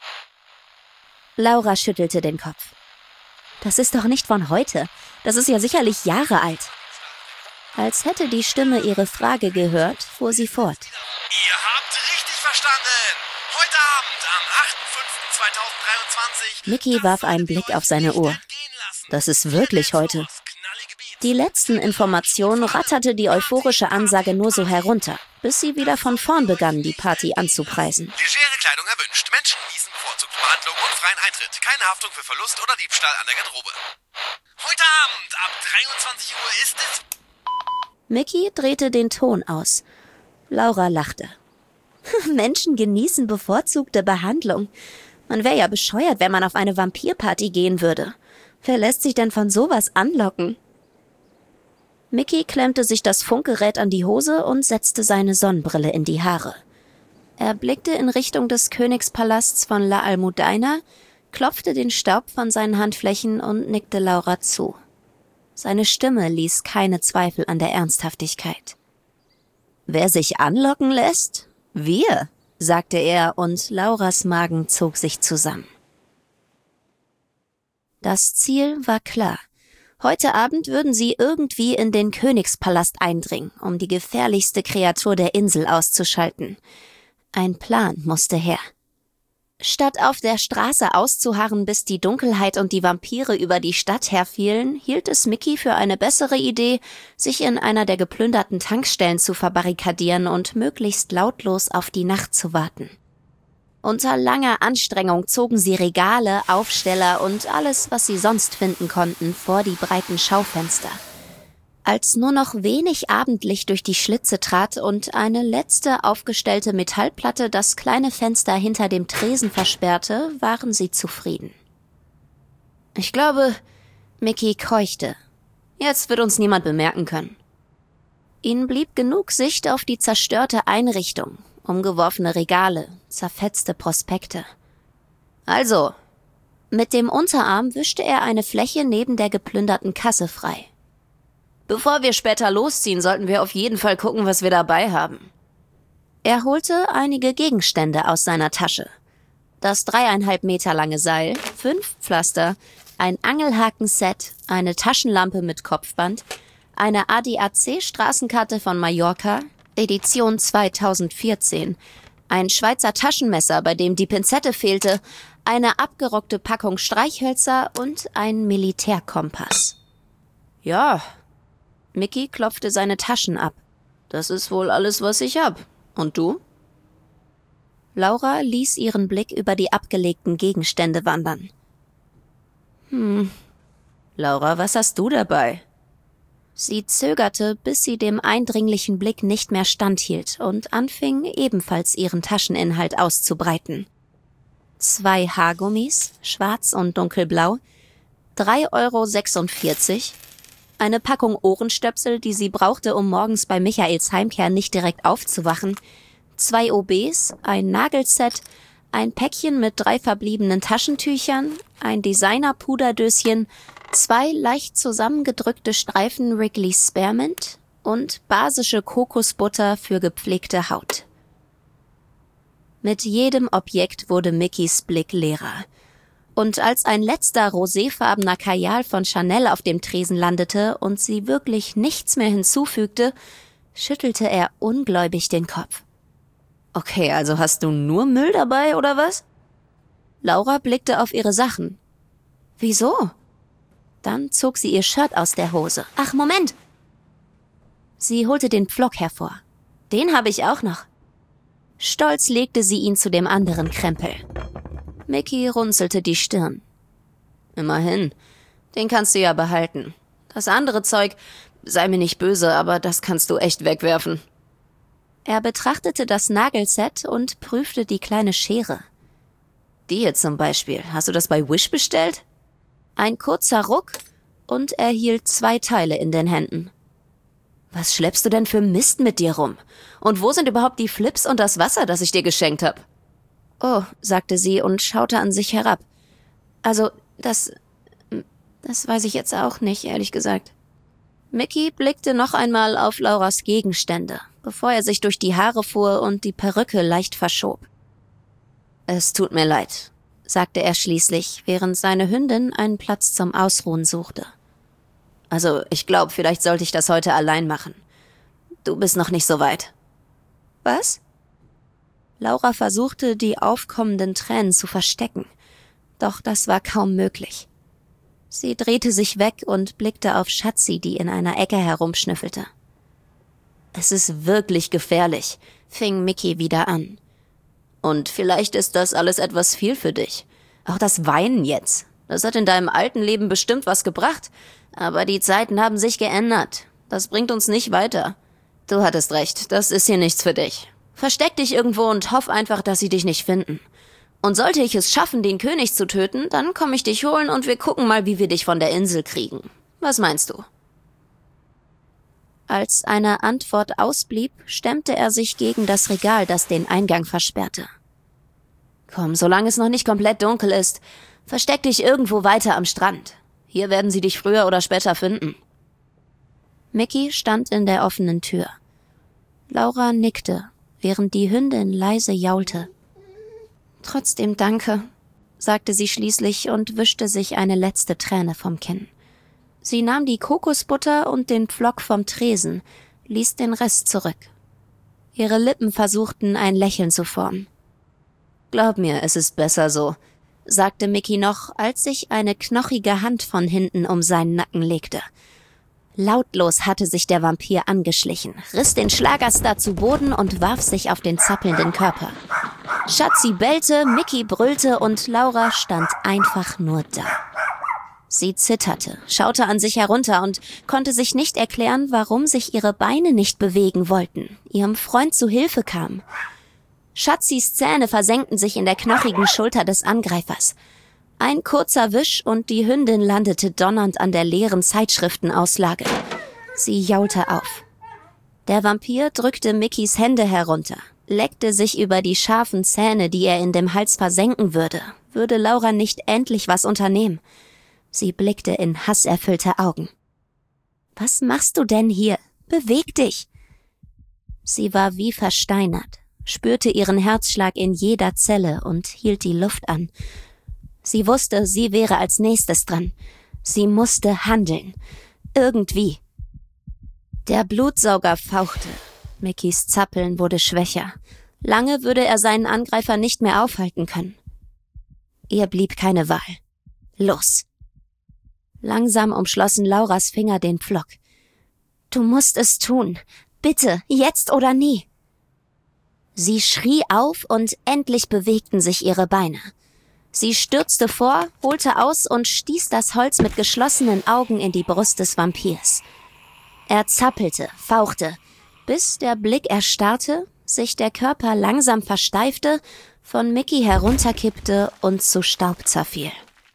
Laura schüttelte den Kopf. Das ist doch nicht von heute. Das ist ja sicherlich Jahre alt. Als hätte die Stimme ihre Frage gehört, fuhr sie fort. Ihr habt richtig verstanden. Heute Abend am 8.5.2023. Mickey warf einen Blick auf seine Uhr. Das ist wirklich heute. Die letzten Informationen ratterte die euphorische Ansage nur so herunter, bis sie wieder von vorn begann, die Party anzupreisen. Legere Kleidung erwünscht. Menschen genießen bevorzugte Behandlung und freien Eintritt. Keine Haftung für Verlust oder Diebstahl an der Garderobe. Heute Abend ab 23 Uhr ist es... Mickey drehte den Ton aus. Laura lachte. Menschen genießen bevorzugte Behandlung. Man wäre ja bescheuert, wenn man auf eine Vampirparty gehen würde. Wer lässt sich denn von sowas anlocken? Mickey klemmte sich das Funkgerät an die Hose und setzte seine Sonnenbrille in die Haare. Er blickte in Richtung des Königspalasts von La Almudaina, klopfte den Staub von seinen Handflächen und nickte Laura zu. Seine Stimme ließ keine Zweifel an der Ernsthaftigkeit. »Wer sich anlocken lässt? Wir«, sagte er, und Lauras Magen zog sich zusammen. Das Ziel war klar. Heute Abend würden sie irgendwie in den Königspalast eindringen, um die gefährlichste Kreatur der Insel auszuschalten. Ein Plan musste her. Statt auf der Straße auszuharren, bis die Dunkelheit und die Vampire über die Stadt herfielen, hielt es Mickey für eine bessere Idee, sich in einer der geplünderten Tankstellen zu verbarrikadieren und möglichst lautlos auf die Nacht zu warten. Unter langer Anstrengung zogen sie Regale, Aufsteller und alles, was sie sonst finden konnten, vor die breiten Schaufenster. Als nur noch wenig Abendlicht durch die Schlitze trat und eine letzte aufgestellte Metallplatte das kleine Fenster hinter dem Tresen versperrte, waren sie zufrieden. Ich glaube, Mickey keuchte. Jetzt wird uns niemand bemerken können. Ihnen blieb genug Sicht auf die zerstörte Einrichtung, umgeworfene Regale, zerfetzte Prospekte. Also, mit dem Unterarm wischte er eine Fläche neben der geplünderten Kasse frei. Bevor wir später losziehen, sollten wir auf jeden Fall gucken, was wir dabei haben. Er holte einige Gegenstände aus seiner Tasche. Das 3,5 Meter lange Seil, 5 Pflaster, ein Angelhakenset, eine Taschenlampe mit Kopfband, eine ADAC-Straßenkarte von Mallorca, Edition 2014, ein Schweizer Taschenmesser, bei dem die Pinzette fehlte, eine abgerockte Packung Streichhölzer und ein Militärkompass. Ja, Mickey klopfte seine Taschen ab. Das ist wohl alles, was ich hab. Und du? Laura ließ ihren Blick über die abgelegten Gegenstände wandern. Laura, was hast du dabei? Sie zögerte, bis sie dem eindringlichen Blick nicht mehr standhielt und anfing, ebenfalls ihren Tascheninhalt auszubreiten. 2 Haargummis, schwarz und dunkelblau, 3,46 €, eine Packung Ohrenstöpsel, die sie brauchte, um morgens bei Michaels Heimkehr nicht direkt aufzuwachen, 2 OBs, ein Nagelset, ein Päckchen mit 3 verbliebenen Taschentüchern, ein Designer-Puderdöschen, 2 leicht zusammengedrückte Streifen Wrigley's Spearmint und basische Kokosbutter für gepflegte Haut. Mit jedem Objekt wurde Mickys Blick leerer. Und als ein letzter roséfarbener Kajal von Chanel auf dem Tresen landete und sie wirklich nichts mehr hinzufügte, schüttelte er ungläubig den Kopf. Okay, also hast du nur Müll dabei, oder was? Laura blickte auf ihre Sachen. Wieso? Dann zog sie ihr Shirt aus der Hose. Ach, Moment! Sie holte den Pflock hervor. Den habe ich auch noch. Stolz legte sie ihn zu dem anderen Krempel. Mickey runzelte die Stirn. Immerhin, den kannst du ja behalten. Das andere Zeug, sei mir nicht böse, aber das kannst du echt wegwerfen. Er betrachtete das Nagelset und prüfte die kleine Schere. Die hier zum Beispiel, hast du das bei Wish bestellt? Ein kurzer Ruck und er hielt 2 Teile in den Händen. Was schleppst du denn für Mist mit dir rum? Und wo sind überhaupt die Flips und das Wasser, das ich dir geschenkt hab? Oh, sagte sie und schaute an sich herab. Also, das weiß ich jetzt auch nicht, ehrlich gesagt. Mickey blickte noch einmal auf Lauras Gegenstände, bevor er sich durch die Haare fuhr und die Perücke leicht verschob. Es tut mir leid, sagte er schließlich, während seine Hündin einen Platz zum Ausruhen suchte. Also, ich glaube, vielleicht sollte ich das heute allein machen. Du bist noch nicht so weit. Was? Laura versuchte, die aufkommenden Tränen zu verstecken, doch das war kaum möglich. Sie drehte sich weg und blickte auf Schatzi, die in einer Ecke herumschnüffelte. Es ist wirklich gefährlich, fing Mickey wieder an. Und vielleicht ist das alles etwas viel für dich. Auch das Weinen jetzt. Das hat in deinem alten Leben bestimmt was gebracht. Aber die Zeiten haben sich geändert. Das bringt uns nicht weiter. Du hattest recht, das ist hier nichts für dich. Versteck dich irgendwo und hoff einfach, dass sie dich nicht finden. Und sollte ich es schaffen, den König zu töten, dann komme ich dich holen und wir gucken mal, wie wir dich von der Insel kriegen. Was meinst du? Als eine Antwort ausblieb, stemmte er sich gegen das Regal, das den Eingang versperrte. Komm, solange es noch nicht komplett dunkel ist, versteck dich irgendwo weiter am Strand. Hier werden sie dich früher oder später finden. Mickey stand in der offenen Tür. Laura nickte, während die Hündin leise jaulte. Trotzdem danke, sagte sie schließlich und wischte sich eine letzte Träne vom Kinn. Sie nahm die Kokosbutter und den Pflock vom Tresen, ließ den Rest zurück. Ihre Lippen versuchten, ein Lächeln zu formen. Glaub mir, es ist besser so, sagte Mickey noch, als sich eine knochige Hand von hinten um seinen Nacken legte. Lautlos hatte sich der Vampir angeschlichen, riss den Schlagerstar zu Boden und warf sich auf den zappelnden Körper. Schatzi bellte, Mickey brüllte und Laura stand einfach nur da. Sie zitterte, schaute an sich herunter und konnte sich nicht erklären, warum sich ihre Beine nicht bewegen wollten, ihrem Freund zu Hilfe kam. Schatzis Zähne versenkten sich in der knochigen Schulter des Angreifers. Ein kurzer Wisch und die Hündin landete donnernd an der leeren Zeitschriftenauslage. Sie jaulte auf. Der Vampir drückte Mickys Hände herunter, leckte sich über die scharfen Zähne, die er in dem Hals versenken würde Laura nicht endlich was unternehmen. Sie blickte in hasserfüllte Augen. »Was machst du denn hier? Beweg dich!« Sie war wie versteinert, spürte ihren Herzschlag in jeder Zelle und hielt die Luft an. Sie wusste, sie wäre als nächstes dran. Sie musste handeln. Irgendwie. Der Blutsauger fauchte. Mickys Zappeln wurde schwächer. Lange würde er seinen Angreifer nicht mehr aufhalten können. Ihr blieb keine Wahl. Los! Langsam umschlossen Lauras Finger den Pflock. »Du musst es tun. Bitte, jetzt oder nie!« Sie schrie auf und endlich bewegten sich ihre Beine. Sie stürzte vor, holte aus und stieß das Holz mit geschlossenen Augen in die Brust des Vampirs. Er zappelte, fauchte, bis der Blick erstarrte, sich der Körper langsam versteifte, von Mickey herunterkippte und zu Staub zerfiel.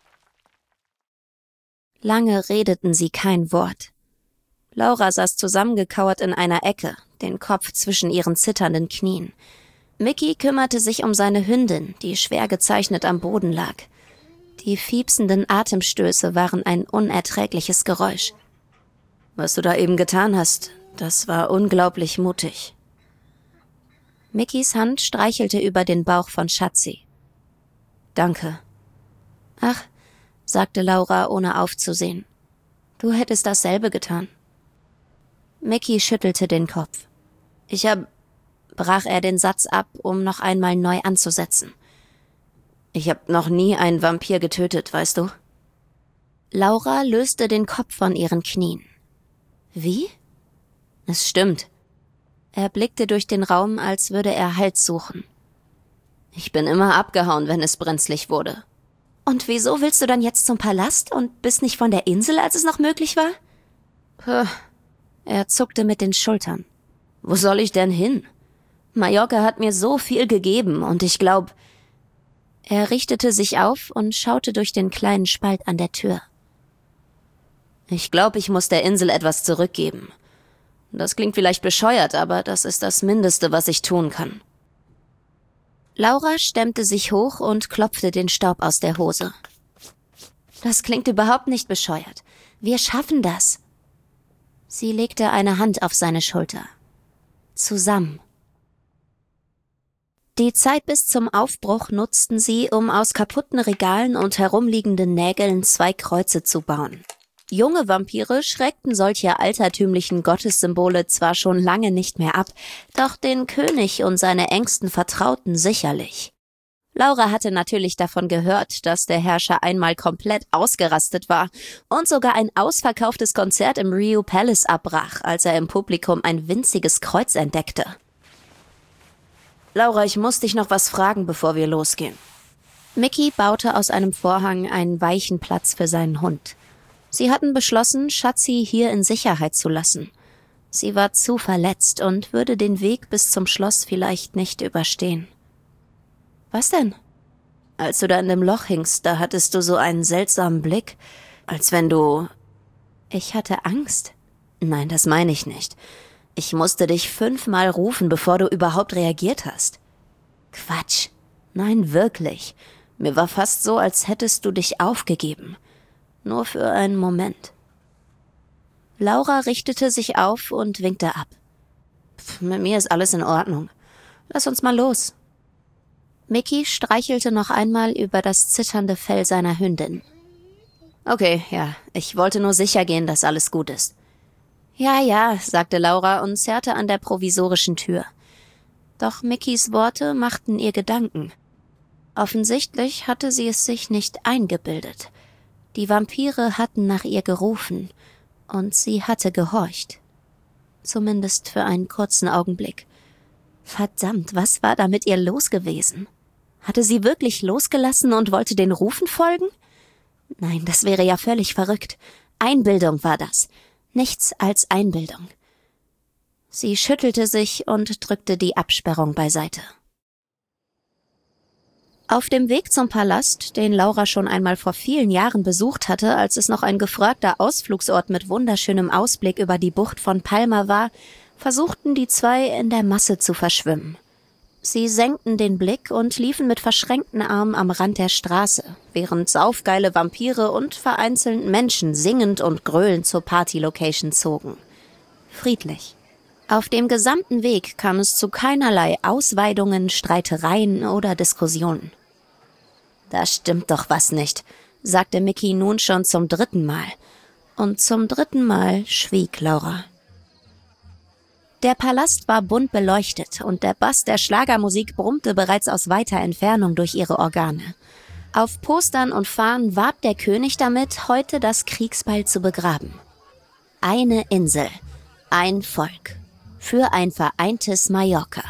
Lange redeten sie kein Wort. Laura saß zusammengekauert in einer Ecke, den Kopf zwischen ihren zitternden Knien. Mickey kümmerte sich um seine Hündin, die schwer gezeichnet am Boden lag. Die fiepsenden Atemstöße waren ein unerträgliches Geräusch. »Was du da eben getan hast, das war unglaublich mutig.« Mickys Hand streichelte über den Bauch von Schatzi. »Danke.« »Ach«, sagte Laura, ohne aufzusehen. »Du hättest dasselbe getan.« Mickey schüttelte den Kopf. Brach er den Satz ab, um noch einmal neu anzusetzen. »Ich habe noch nie einen Vampir getötet, weißt du?« Laura löste den Kopf von ihren Knien. »Wie?« »Es stimmt. Er blickte durch den Raum, als würde er Halt suchen. »Ich bin immer abgehauen, wenn es brenzlig wurde.« »Und wieso willst du dann jetzt zum Palast und bist nicht von der Insel, als es noch möglich war?« Puh. Er zuckte mit den Schultern. »Wo soll ich denn hin? Mallorca hat mir so viel gegeben und ich glaube...« Er richtete sich auf und schaute durch den kleinen Spalt an der Tür. »Ich glaube, ich muss der Insel etwas zurückgeben. Das klingt vielleicht bescheuert, aber das ist das Mindeste, was ich tun kann.« Laura stemmte sich hoch und klopfte den Staub aus der Hose. »Das klingt überhaupt nicht bescheuert. Wir schaffen das.« Sie legte eine Hand auf seine Schulter. Zusammen. Die Zeit bis zum Aufbruch nutzten sie, um aus kaputten Regalen und herumliegenden Nägeln 2 Kreuze zu bauen. Junge Vampire schreckten solche altertümlichen Gottessymbole zwar schon lange nicht mehr ab, doch den König und seine engsten Vertrauten sicherlich. Laura hatte natürlich davon gehört, dass der Herrscher einmal komplett ausgerastet war und sogar ein ausverkauftes Konzert im Rio Palace abbrach, als er im Publikum ein winziges Kreuz entdeckte. »Laura, ich muss dich noch was fragen, bevor wir losgehen.« Mickey baute aus einem Vorhang einen weichen Platz für seinen Hund. Sie hatten beschlossen, Schatzi hier in Sicherheit zu lassen. Sie war zu verletzt und würde den Weg bis zum Schloss vielleicht nicht überstehen. »Was denn?« »Als du da in dem Loch hingst, da hattest du so einen seltsamen Blick, als wenn du...« »Ich hatte Angst.« »Nein, das meine ich nicht. Ich musste dich 5-mal rufen, bevor du überhaupt reagiert hast.« »Quatsch. Nein, wirklich. Mir war fast so, als hättest du dich aufgegeben. Nur für einen Moment.« Laura richtete sich auf und winkte ab. »Mit mir ist alles in Ordnung. Lass uns mal los.« Mickey streichelte noch einmal über das zitternde Fell seiner Hündin. »Okay, ja, ich wollte nur sicher gehen, dass alles gut ist.« »Ja«, sagte Laura und zerrte an der provisorischen Tür. Doch Mickys Worte machten ihr Gedanken. Offensichtlich hatte sie es sich nicht eingebildet. Die Vampire hatten nach ihr gerufen, und sie hatte gehorcht. Zumindest für einen kurzen Augenblick. Verdammt, was war da mit ihr los gewesen? Hatte sie wirklich losgelassen und wollte den Rufen folgen? Nein, das wäre ja völlig verrückt. Einbildung war das. Nichts als Einbildung. Sie schüttelte sich und drückte die Absperrung beiseite. Auf dem Weg zum Palast, den Laura schon einmal vor vielen Jahren besucht hatte, als es noch ein gefragter Ausflugsort mit wunderschönem Ausblick über die Bucht von Palma war, versuchten die 2 in der Masse zu verschwimmen. Sie senkten den Blick und liefen mit verschränkten Armen am Rand der Straße, während saufgeile Vampire und vereinzelt Menschen singend und gröhlend zur Party-Location zogen. Friedlich. Auf dem gesamten Weg kam es zu keinerlei Ausweidungen, Streitereien oder Diskussionen. »Da stimmt doch was nicht«, sagte Mickey nun schon zum 3. Mal. Und zum 3. Mal schwieg Laura. Der Palast war bunt beleuchtet und der Bass der Schlagermusik brummte bereits aus weiter Entfernung durch ihre Organe. Auf Postern und Fahnen warb der König damit, heute das Kriegsbeil zu begraben. Eine Insel, ein Volk, für ein vereintes Mallorca.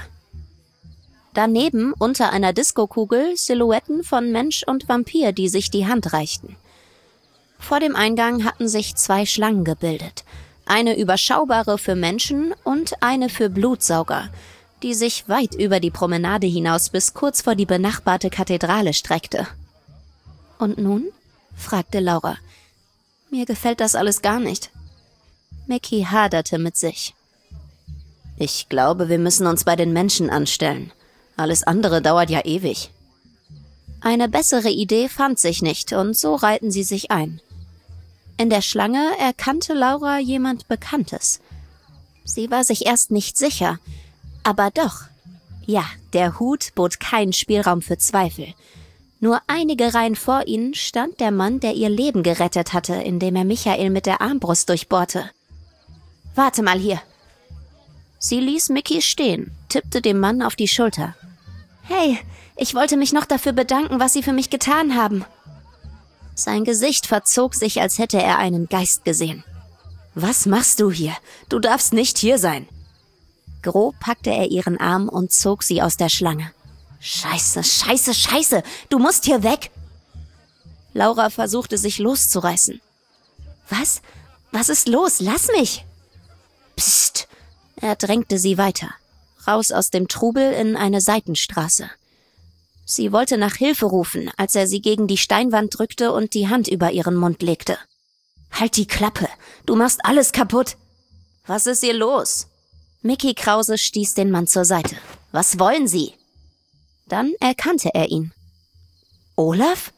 Daneben, unter einer Diskokugel, Silhouetten von Mensch und Vampir, die sich die Hand reichten. Vor dem Eingang hatten sich 2 Schlangen gebildet. Eine überschaubare für Menschen und eine für Blutsauger, die sich weit über die Promenade hinaus bis kurz vor die benachbarte Kathedrale streckte. »Und nun?« fragte Laura. »Mir gefällt das alles gar nicht.« Mickey haderte mit sich. »Ich glaube, wir müssen uns bei den Menschen anstellen. Alles andere dauert ja ewig.« Eine bessere Idee fand sich nicht, und so reihten sie sich ein. In der Schlange erkannte Laura jemand Bekanntes. Sie war sich erst nicht sicher, aber doch. Ja, der Hut bot keinen Spielraum für Zweifel. Nur einige Reihen vor ihnen stand der Mann, der ihr Leben gerettet hatte, indem er Michael mit der Armbrust durchbohrte. »Warte mal hier!« Sie ließ Mickey stehen, tippte dem Mann auf die Schulter. »Hey, ich wollte mich noch dafür bedanken, was Sie für mich getan haben.« Sein Gesicht verzog sich, als hätte er einen Geist gesehen. »Was machst du hier? Du darfst nicht hier sein.« Grob packte er ihren Arm und zog sie aus der Schlange. »Scheiße, scheiße, scheiße! Du musst hier weg!« Laura versuchte sich loszureißen. »Was? Was ist los? Lass mich!« »Psst!« Er drängte sie weiter. Raus aus dem Trubel in eine Seitenstraße. Sie wollte nach Hilfe rufen, als er sie gegen die Steinwand drückte und die Hand über ihren Mund legte. »Halt die Klappe! Du machst alles kaputt!« »Was ist hier los?« Mickey Krause stieß den Mann zur Seite. »Was wollen Sie?« Dann erkannte er ihn. »Olaf?«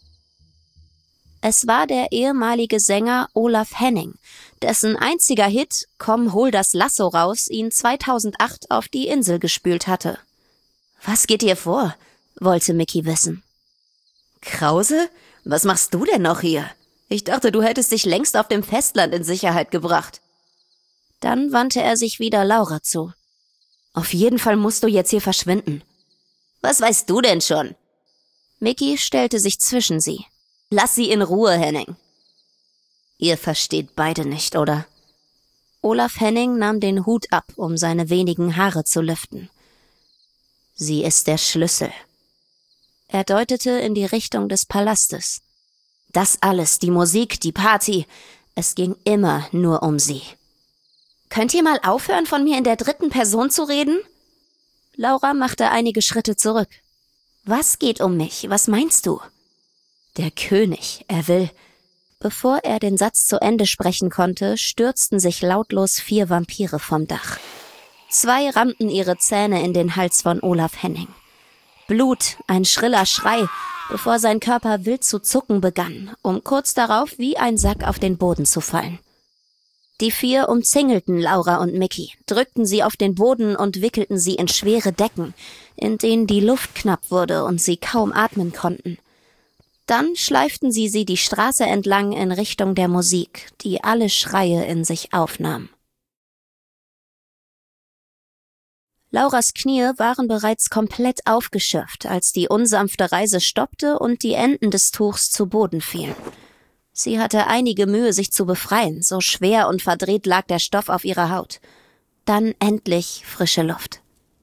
Es war der ehemalige Sänger Olaf Henning, dessen einziger Hit »Komm, hol das Lasso raus« ihn 2008 auf die Insel gespült hatte. »Was geht dir vor?« wollte Mickey wissen. »Krause? Was machst du denn noch hier? Ich dachte, du hättest dich längst auf dem Festland in Sicherheit gebracht.« Dann wandte er sich wieder Laura zu. »Auf jeden Fall musst du jetzt hier verschwinden.« »Was weißt du denn schon?« Mickey stellte sich zwischen sie. »Lass sie in Ruhe, Henning.« »Ihr versteht beide nicht, oder?« Olaf Henning nahm den Hut ab, um seine wenigen Haare zu lüften. »Sie ist der Schlüssel.« Er deutete in die Richtung des Palastes. »Das alles, die Musik, die Party, es ging immer nur um sie.« »Könnt ihr mal aufhören, von mir in der dritten Person zu reden?« Laura machte einige Schritte zurück. »Was geht um mich? Was meinst du?« »Der König, er will...« Bevor er den Satz zu Ende sprechen konnte, stürzten sich lautlos 4 Vampire vom Dach. 2 rammten ihre Zähne in den Hals von Olaf Henning. Blut, ein schriller Schrei, bevor sein Körper wild zu zucken begann, um kurz darauf wie ein Sack auf den Boden zu fallen. Die 4 umzingelten Laura und Mickey, drückten sie auf den Boden und wickelten sie in schwere Decken, in denen die Luft knapp wurde und sie kaum atmen konnten. Dann schleiften sie die Straße entlang in Richtung der Musik, die alle Schreie in sich aufnahm. Lauras Knie waren bereits komplett aufgeschürft, als die unsanfte Reise stoppte und die Enden des Tuchs zu Boden fielen. Sie hatte einige Mühe, sich zu befreien, so schwer und verdreht lag der Stoff auf ihrer Haut. Dann endlich frische Luft.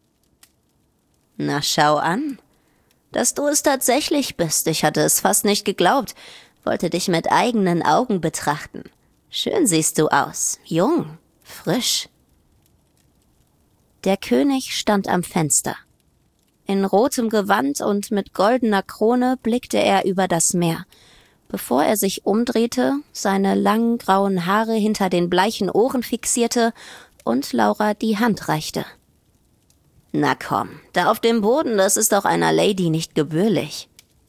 »Na, schau an. Dass du es tatsächlich bist, ich hatte es fast nicht geglaubt, wollte dich mit eigenen Augen betrachten. Schön siehst du aus, jung, frisch.« Der König stand am Fenster. In rotem Gewand und mit goldener Krone blickte er über das Meer, bevor er sich umdrehte, seine langen grauen Haare hinter den bleichen Ohren fixierte und Laura die Hand reichte. »Na komm, da auf dem Boden, das ist doch einer Lady nicht gebührlich.«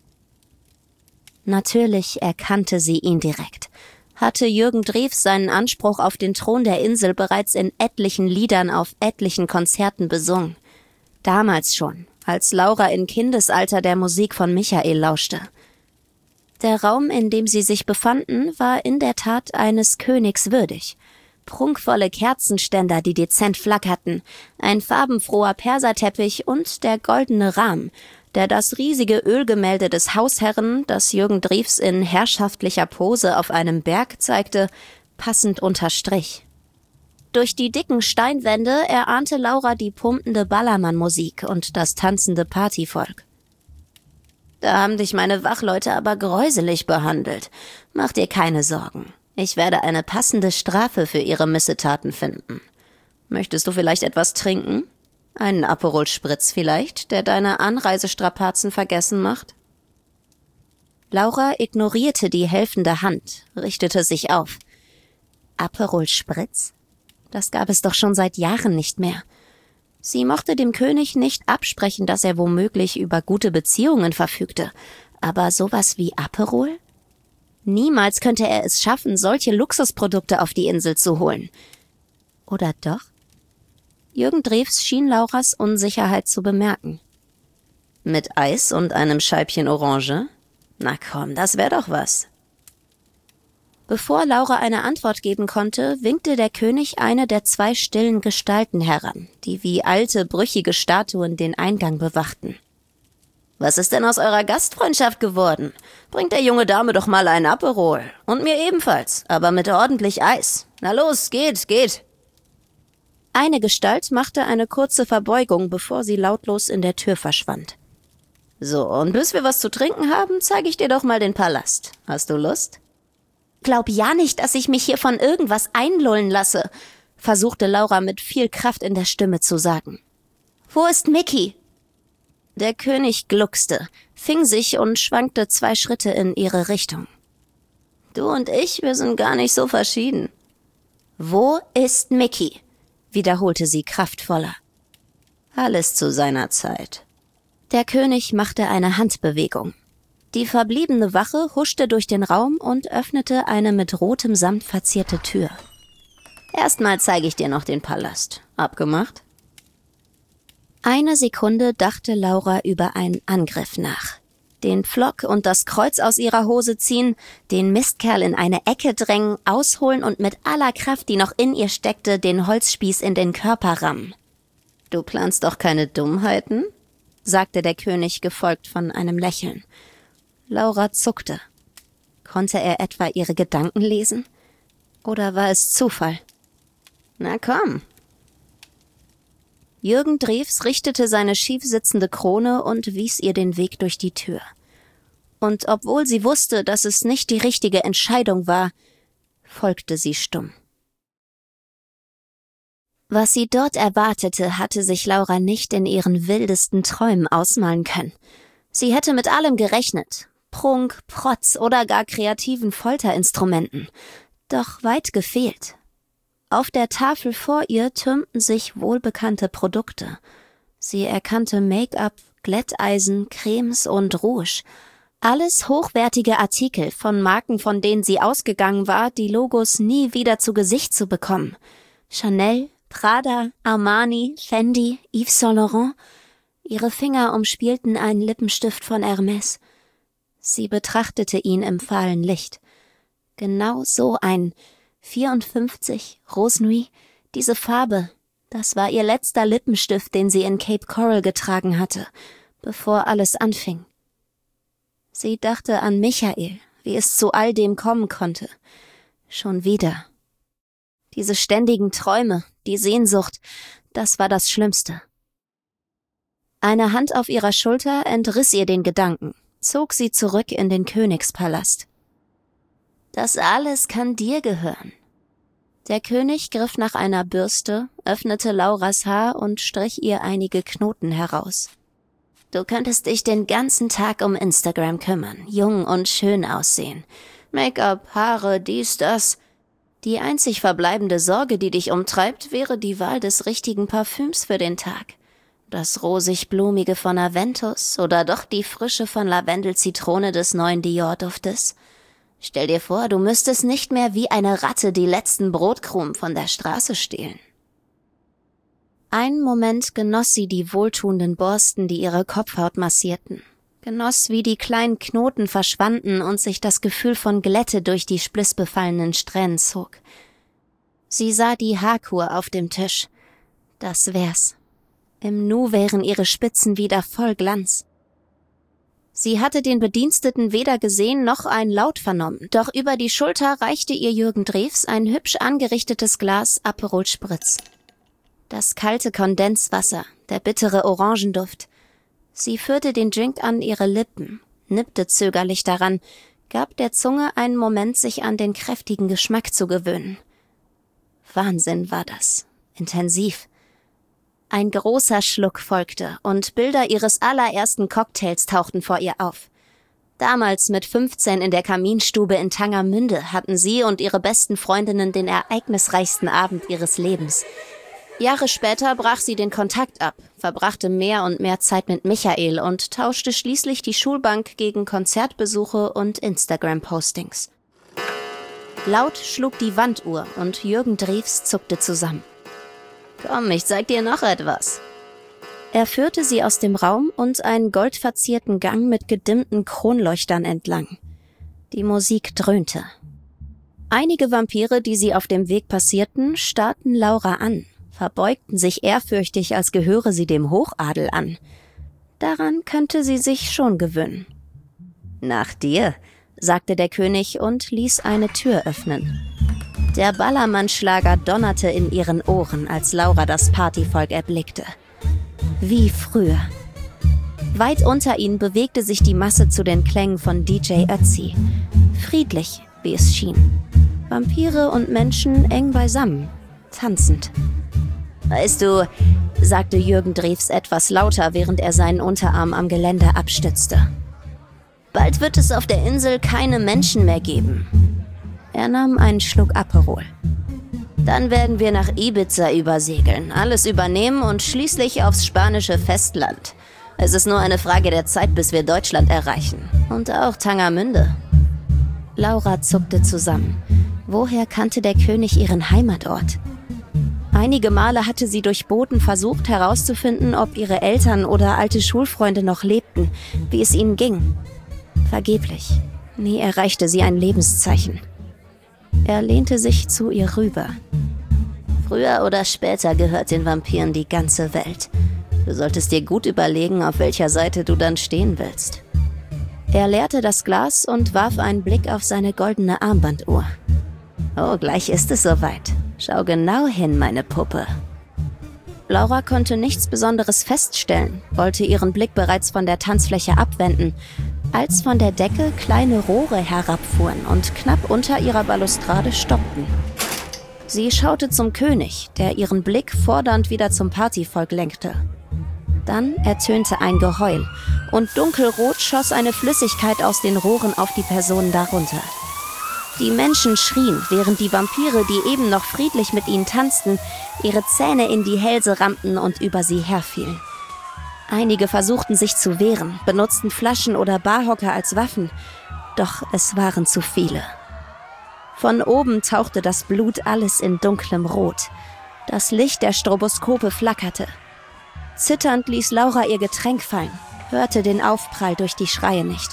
Natürlich erkannte sie ihn direkt. Hatte Jürgen Drews seinen Anspruch auf den Thron der Insel bereits in etlichen Liedern auf etlichen Konzerten besungen. Damals schon, als Laura in Kindesalter der Musik von Michael lauschte. Der Raum, in dem sie sich befanden, war in der Tat eines Königs würdig. Prunkvolle Kerzenständer, die dezent flackerten, ein farbenfroher Perserteppich und der goldene Rahmen, der das riesige Ölgemälde des Hausherren, das Jürgen Drews in herrschaftlicher Pose auf einem Berg zeigte, passend unterstrich. Durch die dicken Steinwände erahnte Laura die pumpende Ballermann-Musik und das tanzende Partyvolk. »Da haben dich meine Wachleute aber gräuselig behandelt. Mach dir keine Sorgen. Ich werde eine passende Strafe für ihre Missetaten finden. Möchtest du vielleicht etwas trinken? Einen Aperol Spritz vielleicht, der deine Anreisestrapazen vergessen macht?« Laura ignorierte die helfende Hand, richtete sich auf. Aperol Spritz? Das gab es doch schon seit Jahren nicht mehr. Sie mochte dem König nicht absprechen, dass er womöglich über gute Beziehungen verfügte. Aber sowas wie Aperol? Niemals könnte er es schaffen, solche Luxusprodukte auf die Insel zu holen. Oder doch? Jürgen Drews schien Lauras Unsicherheit zu bemerken. »Mit Eis und einem Scheibchen Orange? Na komm, das wär doch was.« Bevor Laura eine Antwort geben konnte, winkte der König eine der 2 stillen Gestalten heran, die wie alte, brüchige Statuen den Eingang bewachten. »Was ist denn aus eurer Gastfreundschaft geworden? Bringt der junge Dame doch mal einen Aperol. Und mir ebenfalls, aber mit ordentlich Eis. Na los, geht!« Eine Gestalt machte eine kurze Verbeugung, bevor sie lautlos in der Tür verschwand. »So, und bis wir was zu trinken haben, zeige ich dir doch mal den Palast. Hast du Lust?« »Glaub ja nicht, dass ich mich hier von irgendwas einlullen lasse«, versuchte Laura mit viel Kraft in der Stimme zu sagen. »Wo ist Mickey?« Der König gluckste, fing sich und schwankte 2 Schritte in ihre Richtung. »Du und ich, wir sind gar nicht so verschieden.« »Wo ist Mickey?«, wiederholte sie kraftvoller. »Alles zu seiner Zeit.« Der König machte eine Handbewegung. Die verbliebene Wache huschte durch den Raum und öffnete eine mit rotem Samt verzierte Tür. »Erstmal zeige ich dir noch den Palast. Abgemacht?« Eine Sekunde dachte Laura über einen Angriff nach. Den Pflock und das Kreuz aus ihrer Hose ziehen, den Mistkerl in eine Ecke drängen, ausholen und mit aller Kraft, die noch in ihr steckte, den Holzspieß in den Körper rammen. »Du planst doch keine Dummheiten?«, sagte der König, gefolgt von einem Lächeln. Laura zuckte. Konnte er etwa ihre Gedanken lesen? Oder war es Zufall? »Na komm.« Jürgen Drews richtete seine schief sitzende Krone und wies ihr den Weg durch die Tür. Und obwohl sie wusste, dass es nicht die richtige Entscheidung war, folgte sie stumm. Was sie dort erwartete, hatte sich Laura nicht in ihren wildesten Träumen ausmalen können. Sie hätte mit allem gerechnet. Prunk, Protz oder gar kreativen Folterinstrumenten. Doch weit gefehlt. Auf der Tafel vor ihr türmten sich wohlbekannte Produkte. Sie erkannte Make-up, Glätteisen, Cremes und Rouge. Alles hochwertige Artikel von Marken, von denen sie ausgegangen war, die Logos nie wieder zu Gesicht zu bekommen. Chanel, Prada, Armani, Fendi, Yves Saint Laurent. Ihre Finger umspielten einen Lippenstift von Hermès. Sie betrachtete ihn im fahlen Licht. Genau so ein 54, Rose Nuit, diese Farbe, das war ihr letzter Lippenstift, den sie in Cape Coral getragen hatte, bevor alles anfing. Sie dachte an Michael, wie es zu all dem kommen konnte. Schon wieder. Diese ständigen Träume, die Sehnsucht, das war das Schlimmste. Eine Hand auf ihrer Schulter entriss ihr den Gedanken, zog sie zurück in den Königspalast. Das alles kann dir gehören. Der König griff nach einer Bürste, öffnete Lauras Haar und strich ihr einige Knoten heraus. Du könntest dich den ganzen Tag um Instagram kümmern, jung und schön aussehen. Make-up, Haare, dies, das. Die einzig verbleibende Sorge, die dich umtreibt, wäre die Wahl des richtigen Parfüms für den Tag. Das rosig-blumige von Aventus oder doch die Frische von Lavendel-Zitrone des neuen Dior-Duftes. Stell dir vor, du müsstest nicht mehr wie eine Ratte die letzten Brotkrumen von der Straße stehlen. Einen Moment genoss sie die wohltuenden Borsten, die ihre Kopfhaut massierten. Genoss, wie die kleinen Knoten verschwanden und sich das Gefühl von Glätte durch die splissbefallenen Strähnen zog. Sie sah die Haarkur auf dem Tisch. Das wär's. Im Nu wären ihre Spitzen wieder voll Glanz. Sie hatte den Bediensteten weder gesehen noch einen Laut vernommen, doch über die Schulter reichte ihr Jürgen Drews ein hübsch angerichtetes Glas Aperol Spritz. Das kalte Kondenswasser, der bittere Orangenduft. Sie führte den Drink an ihre Lippen, nippte zögerlich daran, gab der Zunge einen Moment, sich an den kräftigen Geschmack zu gewöhnen. Wahnsinn war das, intensiv. Ein großer Schluck folgte und Bilder ihres allerersten Cocktails tauchten vor ihr auf. Damals mit 15 in der Kaminstube in Tangermünde hatten sie und ihre besten Freundinnen den ereignisreichsten Abend ihres Lebens. Jahre später brach sie den Kontakt ab, verbrachte mehr und mehr Zeit mit Michael und tauschte schließlich die Schulbank gegen Konzertbesuche und Instagram-Postings. Laut schlug die Wanduhr und Jürgen Drews zuckte zusammen. »Komm, ich zeig dir noch etwas.« Er führte sie aus dem Raum und einen goldverzierten Gang mit gedimmten Kronleuchtern entlang. Die Musik dröhnte. Einige Vampire, die sie auf dem Weg passierten, starrten Laura an, verbeugten sich ehrfürchtig, als gehöre sie dem Hochadel an. Daran könnte sie sich schon gewöhnen. »Nach dir«, sagte der König und ließ eine Tür öffnen. Der Ballermann-Schlager donnerte in ihren Ohren, als Laura das Partyvolk erblickte. Wie früher. Weit unter ihnen bewegte sich die Masse zu den Klängen von DJ Ötzi. Friedlich, wie es schien. Vampire und Menschen eng beisammen, tanzend. »Weißt du«, sagte Jürgen Drews etwas lauter, während er seinen Unterarm am Geländer abstützte. »Bald wird es auf der Insel keine Menschen mehr geben.« Er nahm einen Schluck Aperol. »Dann werden wir nach Ibiza übersegeln, alles übernehmen und schließlich aufs spanische Festland. Es ist nur eine Frage der Zeit, bis wir Deutschland erreichen. Und auch Tangermünde.« Laura zuckte zusammen. Woher kannte der König ihren Heimatort? Einige Male hatte sie durch Boten versucht herauszufinden, ob ihre Eltern oder alte Schulfreunde noch lebten, wie es ihnen ging. Vergeblich. Nie erreichte sie ein Lebenszeichen. Er lehnte sich zu ihr rüber. »Früher oder später gehört den Vampiren die ganze Welt. Du solltest dir gut überlegen, auf welcher Seite du dann stehen willst.« Er leerte das Glas und warf einen Blick auf seine goldene Armbanduhr. »Oh, gleich ist es soweit. Schau genau hin, meine Puppe.« Laura konnte nichts Besonderes feststellen, wollte ihren Blick bereits von der Tanzfläche abwenden, als von der Decke kleine Rohre herabfuhren und knapp unter ihrer Balustrade stoppten. Sie schaute zum König, der ihren Blick fordernd wieder zum Partyvolk lenkte. Dann ertönte ein Geheul und dunkelrot schoss eine Flüssigkeit aus den Rohren auf die Personen darunter. Die Menschen schrien, während die Vampire, die eben noch friedlich mit ihnen tanzten, ihre Zähne in die Hälse rammten und über sie herfielen. Einige versuchten sich zu wehren, benutzten Flaschen oder Barhocker als Waffen, doch es waren zu viele. Von oben tauchte das Blut alles in dunklem Rot. Das Licht der Stroboskope flackerte. Zitternd ließ Laura ihr Getränk fallen, hörte den Aufprall durch die Schreie nicht.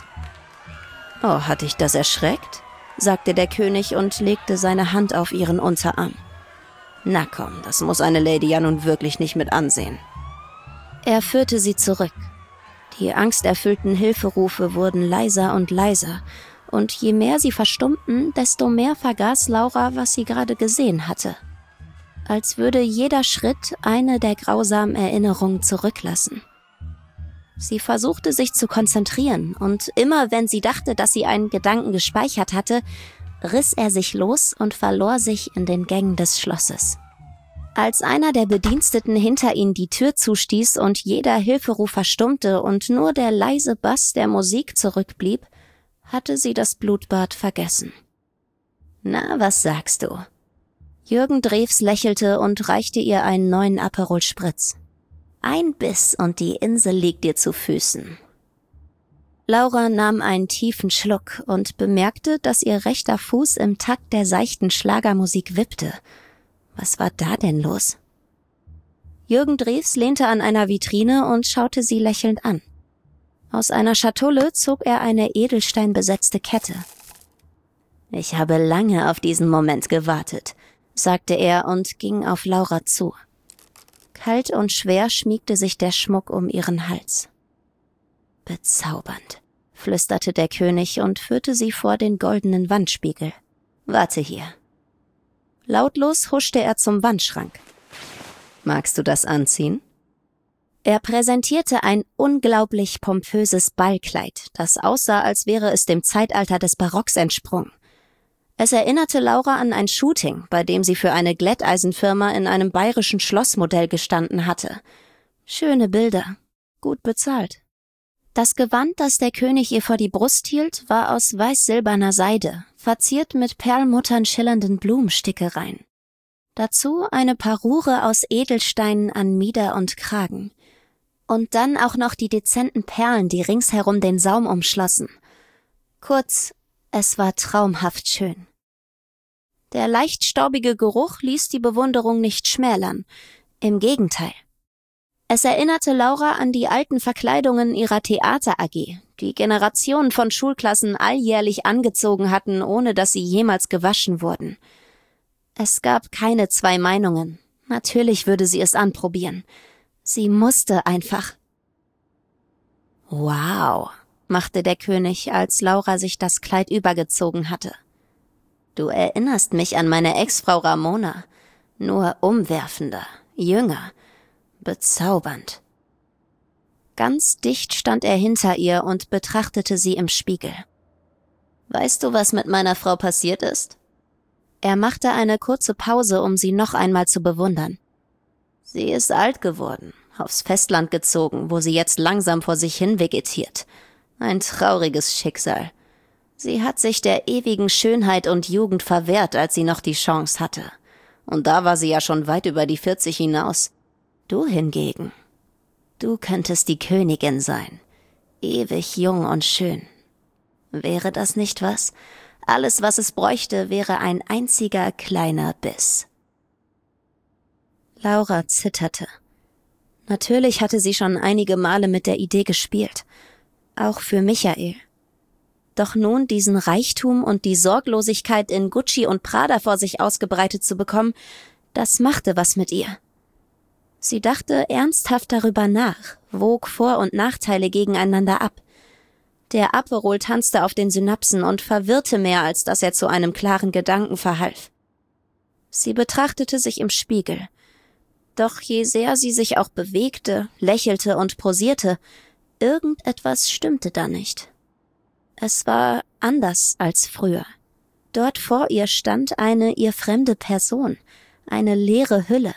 »Oh, hat dich das erschreckt?« sagte der König und legte seine Hand auf ihren Unterarm. »Na komm, das muss eine Lady ja nun wirklich nicht mit ansehen.« Er führte sie zurück. Die angsterfüllten Hilferufe wurden leiser und leiser, und je mehr sie verstummten, desto mehr vergaß Laura, was sie gerade gesehen hatte. Als würde jeder Schritt eine der grausamen Erinnerungen zurücklassen. Sie versuchte sich zu konzentrieren, und immer wenn sie dachte, dass sie einen Gedanken gespeichert hatte, riss er sich los und verlor sich in den Gängen des Schlosses. Als einer der Bediensteten hinter ihnen die Tür zustieß und jeder Hilferuf verstummte und nur der leise Bass der Musik zurückblieb, hatte sie das Blutbad vergessen. »Na, was sagst du?« Jürgen Drews lächelte und reichte ihr einen neuen Aperol Spritz. »Ein Biss und die Insel liegt dir zu Füßen.« Laura nahm einen tiefen Schluck und bemerkte, dass ihr rechter Fuß im Takt der seichten Schlagermusik wippte. Was war da denn los? Jürgen Drews lehnte an einer Vitrine und schaute sie lächelnd an. Aus einer Schatulle zog er eine edelsteinbesetzte Kette. »Ich habe lange auf diesen Moment gewartet«, sagte er und ging auf Laura zu. Kalt und schwer schmiegte sich der Schmuck um ihren Hals. »Bezaubernd«, flüsterte der König und führte sie vor den goldenen Wandspiegel. »Warte hier.« Lautlos huschte er zum Wandschrank. »Magst du das anziehen?« Er präsentierte ein unglaublich pompöses Ballkleid, das aussah, als wäre es dem Zeitalter des Barocks entsprungen. Es erinnerte Laura an ein Shooting, bei dem sie für eine Glätteisenfirma in einem bayerischen Schlossmodell gestanden hatte. Schöne Bilder, gut bezahlt. Das Gewand, das der König ihr vor die Brust hielt, war aus weiß-silberner Seide, verziert mit perlmuttern schillernden Blumenstickereien. Dazu eine Parure aus Edelsteinen an Mieder und Kragen. Und dann auch noch die dezenten Perlen, die ringsherum den Saum umschlossen. Kurz, es war traumhaft schön. Der leicht staubige Geruch ließ die Bewunderung nicht schmälern. Im Gegenteil. Es erinnerte Laura an die alten Verkleidungen ihrer Theater-AG, die Generationen von Schulklassen alljährlich angezogen hatten, ohne dass sie jemals gewaschen wurden. Es gab keine zwei Meinungen. Natürlich würde sie es anprobieren. Sie musste einfach. »Wow«, machte der König, als Laura sich das Kleid übergezogen hatte. Du erinnerst mich an meine Ex-Frau Ramona. Nur umwerfender, jünger, bezaubernd. Ganz dicht stand er hinter ihr und betrachtete sie im Spiegel. Weißt du, was mit meiner Frau passiert ist? Er machte eine kurze Pause, um sie noch einmal zu bewundern. Sie ist alt geworden, aufs Festland gezogen, wo sie jetzt langsam vor sich hin vegetiert. Ein trauriges Schicksal. Sie hat sich der ewigen Schönheit und Jugend verwehrt, als sie noch die Chance hatte. Und da war sie ja schon weit über die 40 hinaus. Du hingegen, du könntest die Königin sein. Ewig jung und schön. Wäre das nicht was? Alles, was es bräuchte, wäre ein einziger kleiner Biss. Laura zitterte. Natürlich hatte sie schon einige Male mit der Idee gespielt. Auch für Michael. Doch nun diesen Reichtum und die Sorglosigkeit in Gucci und Prada vor sich ausgebreitet zu bekommen, das machte was mit ihr. Sie dachte ernsthaft darüber nach, wog Vor- und Nachteile gegeneinander ab. Der Aperol tanzte auf den Synapsen und verwirrte mehr, als dass er zu einem klaren Gedanken verhalf. Sie betrachtete sich im Spiegel. Doch je sehr sie sich auch bewegte, lächelte und posierte, irgendetwas stimmte da nicht. Es war anders als früher. Dort vor ihr stand eine ihr fremde Person, eine leere Hülle.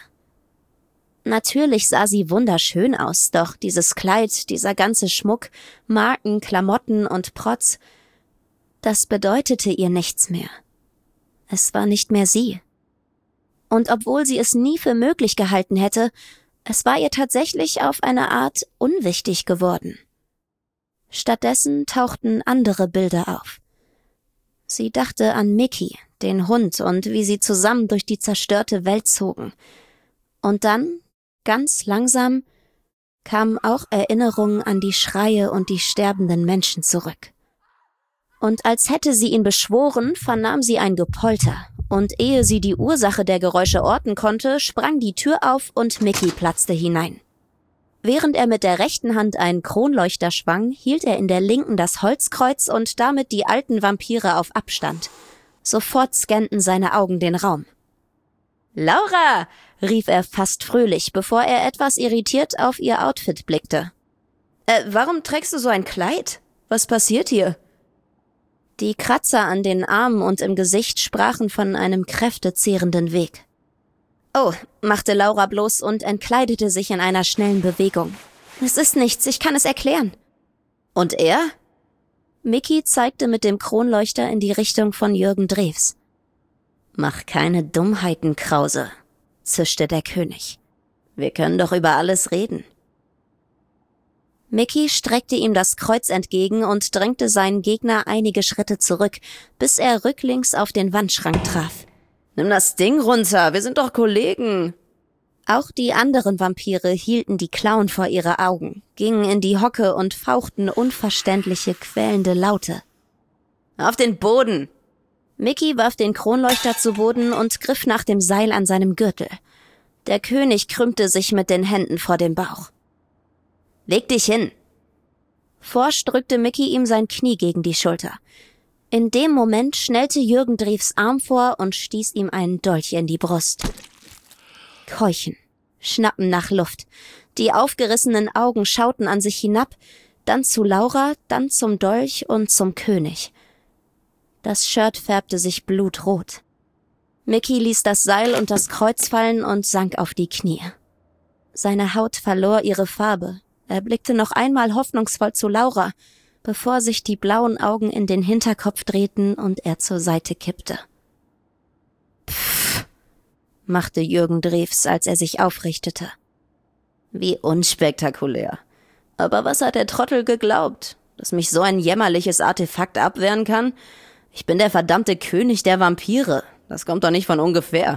Natürlich sah sie wunderschön aus, doch dieses Kleid, dieser ganze Schmuck, Marken, Klamotten und Protz, das bedeutete ihr nichts mehr. Es war nicht mehr sie. Und obwohl sie es nie für möglich gehalten hätte, es war ihr tatsächlich auf eine Art unwichtig geworden. Stattdessen tauchten andere Bilder auf. Sie dachte an Mickey, den Hund, und wie sie zusammen durch die zerstörte Welt zogen. Und dann, ganz langsam, kamen auch Erinnerungen an die Schreie und die sterbenden Menschen zurück. Und als hätte sie ihn beschworen, vernahm sie ein Gepolter, und ehe sie die Ursache der Geräusche orten konnte, sprang die Tür auf und Mickey platzte hinein. Während er mit der rechten Hand einen Kronleuchter schwang, hielt er in der linken das Holzkreuz und damit die alten Vampire auf Abstand. Sofort scannten seine Augen den Raum. »Laura!« rief er fast fröhlich, bevor er etwas irritiert auf ihr Outfit blickte. »Warum trägst du so ein Kleid? Was passiert hier?« Die Kratzer an den Armen und im Gesicht sprachen von einem kräftezehrenden Weg. »Oh«, machte Laura bloß und entkleidete sich in einer schnellen Bewegung. »Es ist nichts, ich kann es erklären.« »Und er?« Mickey zeigte mit dem Kronleuchter in die Richtung von Jürgen Drews. »Mach keine Dummheiten, Krause«, zischte der König. »Wir können doch über alles reden.« Mickey streckte ihm das Kreuz entgegen und drängte seinen Gegner einige Schritte zurück, bis er rücklings auf den Wandschrank traf. »Nimm das Ding runter, wir sind doch Kollegen!« Auch die anderen Vampire hielten die Klauen vor ihre Augen, gingen in die Hocke und fauchten unverständliche, quälende Laute. »Auf den Boden!« Mickey warf den Kronleuchter zu Boden und griff nach dem Seil an seinem Gürtel. Der König krümmte sich mit den Händen vor dem Bauch. »Leg dich hin!« Forsch drückte Mickey ihm sein Knie gegen die Schulter. In dem Moment schnellte Jürgen Drews Arm vor und stieß ihm einen Dolch in die Brust. Keuchen, Schnappen nach Luft. Die aufgerissenen Augen schauten an sich hinab, dann zu Laura, dann zum Dolch und zum König. Das Shirt färbte sich blutrot. Mickey ließ das Seil und das Kreuz fallen und sank auf die Knie. Seine Haut verlor ihre Farbe. Er blickte noch einmal hoffnungsvoll zu Laura, bevor sich die blauen Augen in den Hinterkopf drehten und er zur Seite kippte. »Pfff«, machte Jürgen Drews, als er sich aufrichtete. »Wie unspektakulär. Aber was hat der Trottel geglaubt? Dass mich so ein jämmerliches Artefakt abwehren kann? Ich bin der verdammte König der Vampire. Das kommt doch nicht von ungefähr.«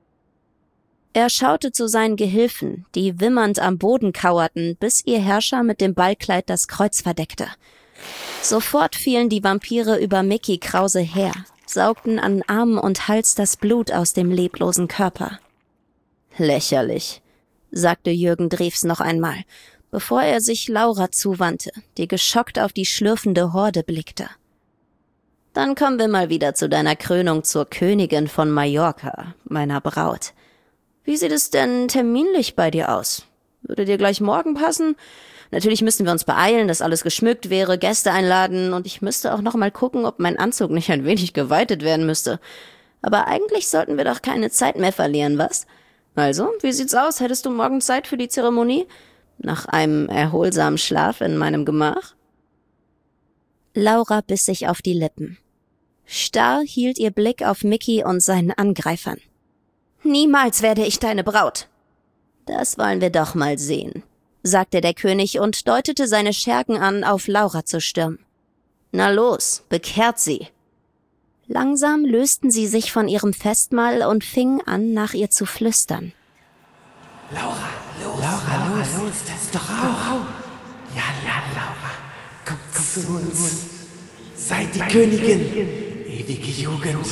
Er schaute zu seinen Gehilfen, die wimmernd am Boden kauerten, bis ihr Herrscher mit dem Ballkleid das Kreuz verdeckte. Sofort fielen die Vampire über Mickey Krause her, saugten an Arm und Hals das Blut aus dem leblosen Körper. »Lächerlich«, sagte Jürgen Drews noch einmal, bevor er sich Laura zuwandte, die geschockt auf die schlürfende Horde blickte. Dann kommen wir mal wieder zu deiner Krönung zur Königin von Mallorca, meiner Braut. Wie sieht es denn terminlich bei dir aus? Würde dir gleich morgen passen? Natürlich müssten wir uns beeilen, dass alles geschmückt wäre, Gäste einladen und ich müsste auch noch mal gucken, ob mein Anzug nicht ein wenig geweitet werden müsste. Aber eigentlich sollten wir doch keine Zeit mehr verlieren, was? Also, wie sieht's aus? Hättest du morgen Zeit für die Zeremonie? Nach einem erholsamen Schlaf in meinem Gemach? Laura biss sich auf die Lippen. Starr hielt ihr Blick auf Mickey und seinen Angreifern. Niemals werde ich deine Braut. Das wollen wir doch mal sehen, sagte der König und deutete seine Schergen an, auf Laura zu stürmen. Na los, bekehrt sie. Langsam lösten sie sich von ihrem Festmahl und fingen an, nach ihr zu flüstern. Laura, los, das ist doch auch. Ja, Laura, komm zu uns. Seid die Königin. Ewige Jugend.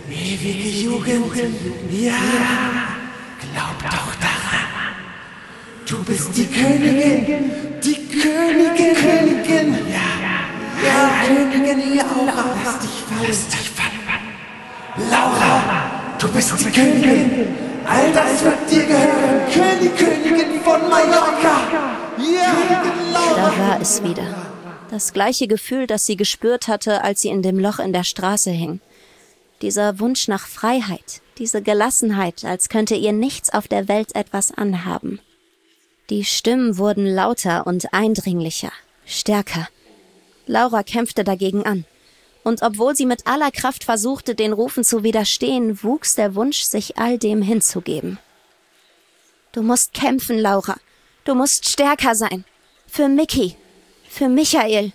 Ja, glaub doch daran. Du bist die Königin. Die Königin. Ja, Königin, Laura, lass dich fallen. Laura, du bist die Königin. All das wird dir gehören. Königin von Mallorca. Ja, Laura. Da war es wieder. Das gleiche Gefühl, das sie gespürt hatte, als sie in dem Loch in der Straße hing. Dieser Wunsch nach Freiheit, diese Gelassenheit, als könnte ihr nichts auf der Welt etwas anhaben. Die Stimmen wurden lauter und eindringlicher, stärker. Laura kämpfte dagegen an. Und obwohl sie mit aller Kraft versuchte, den Rufen zu widerstehen, wuchs der Wunsch, sich all dem hinzugeben. Du musst kämpfen, Laura. Du musst stärker sein. Für Mickey. Für Michael.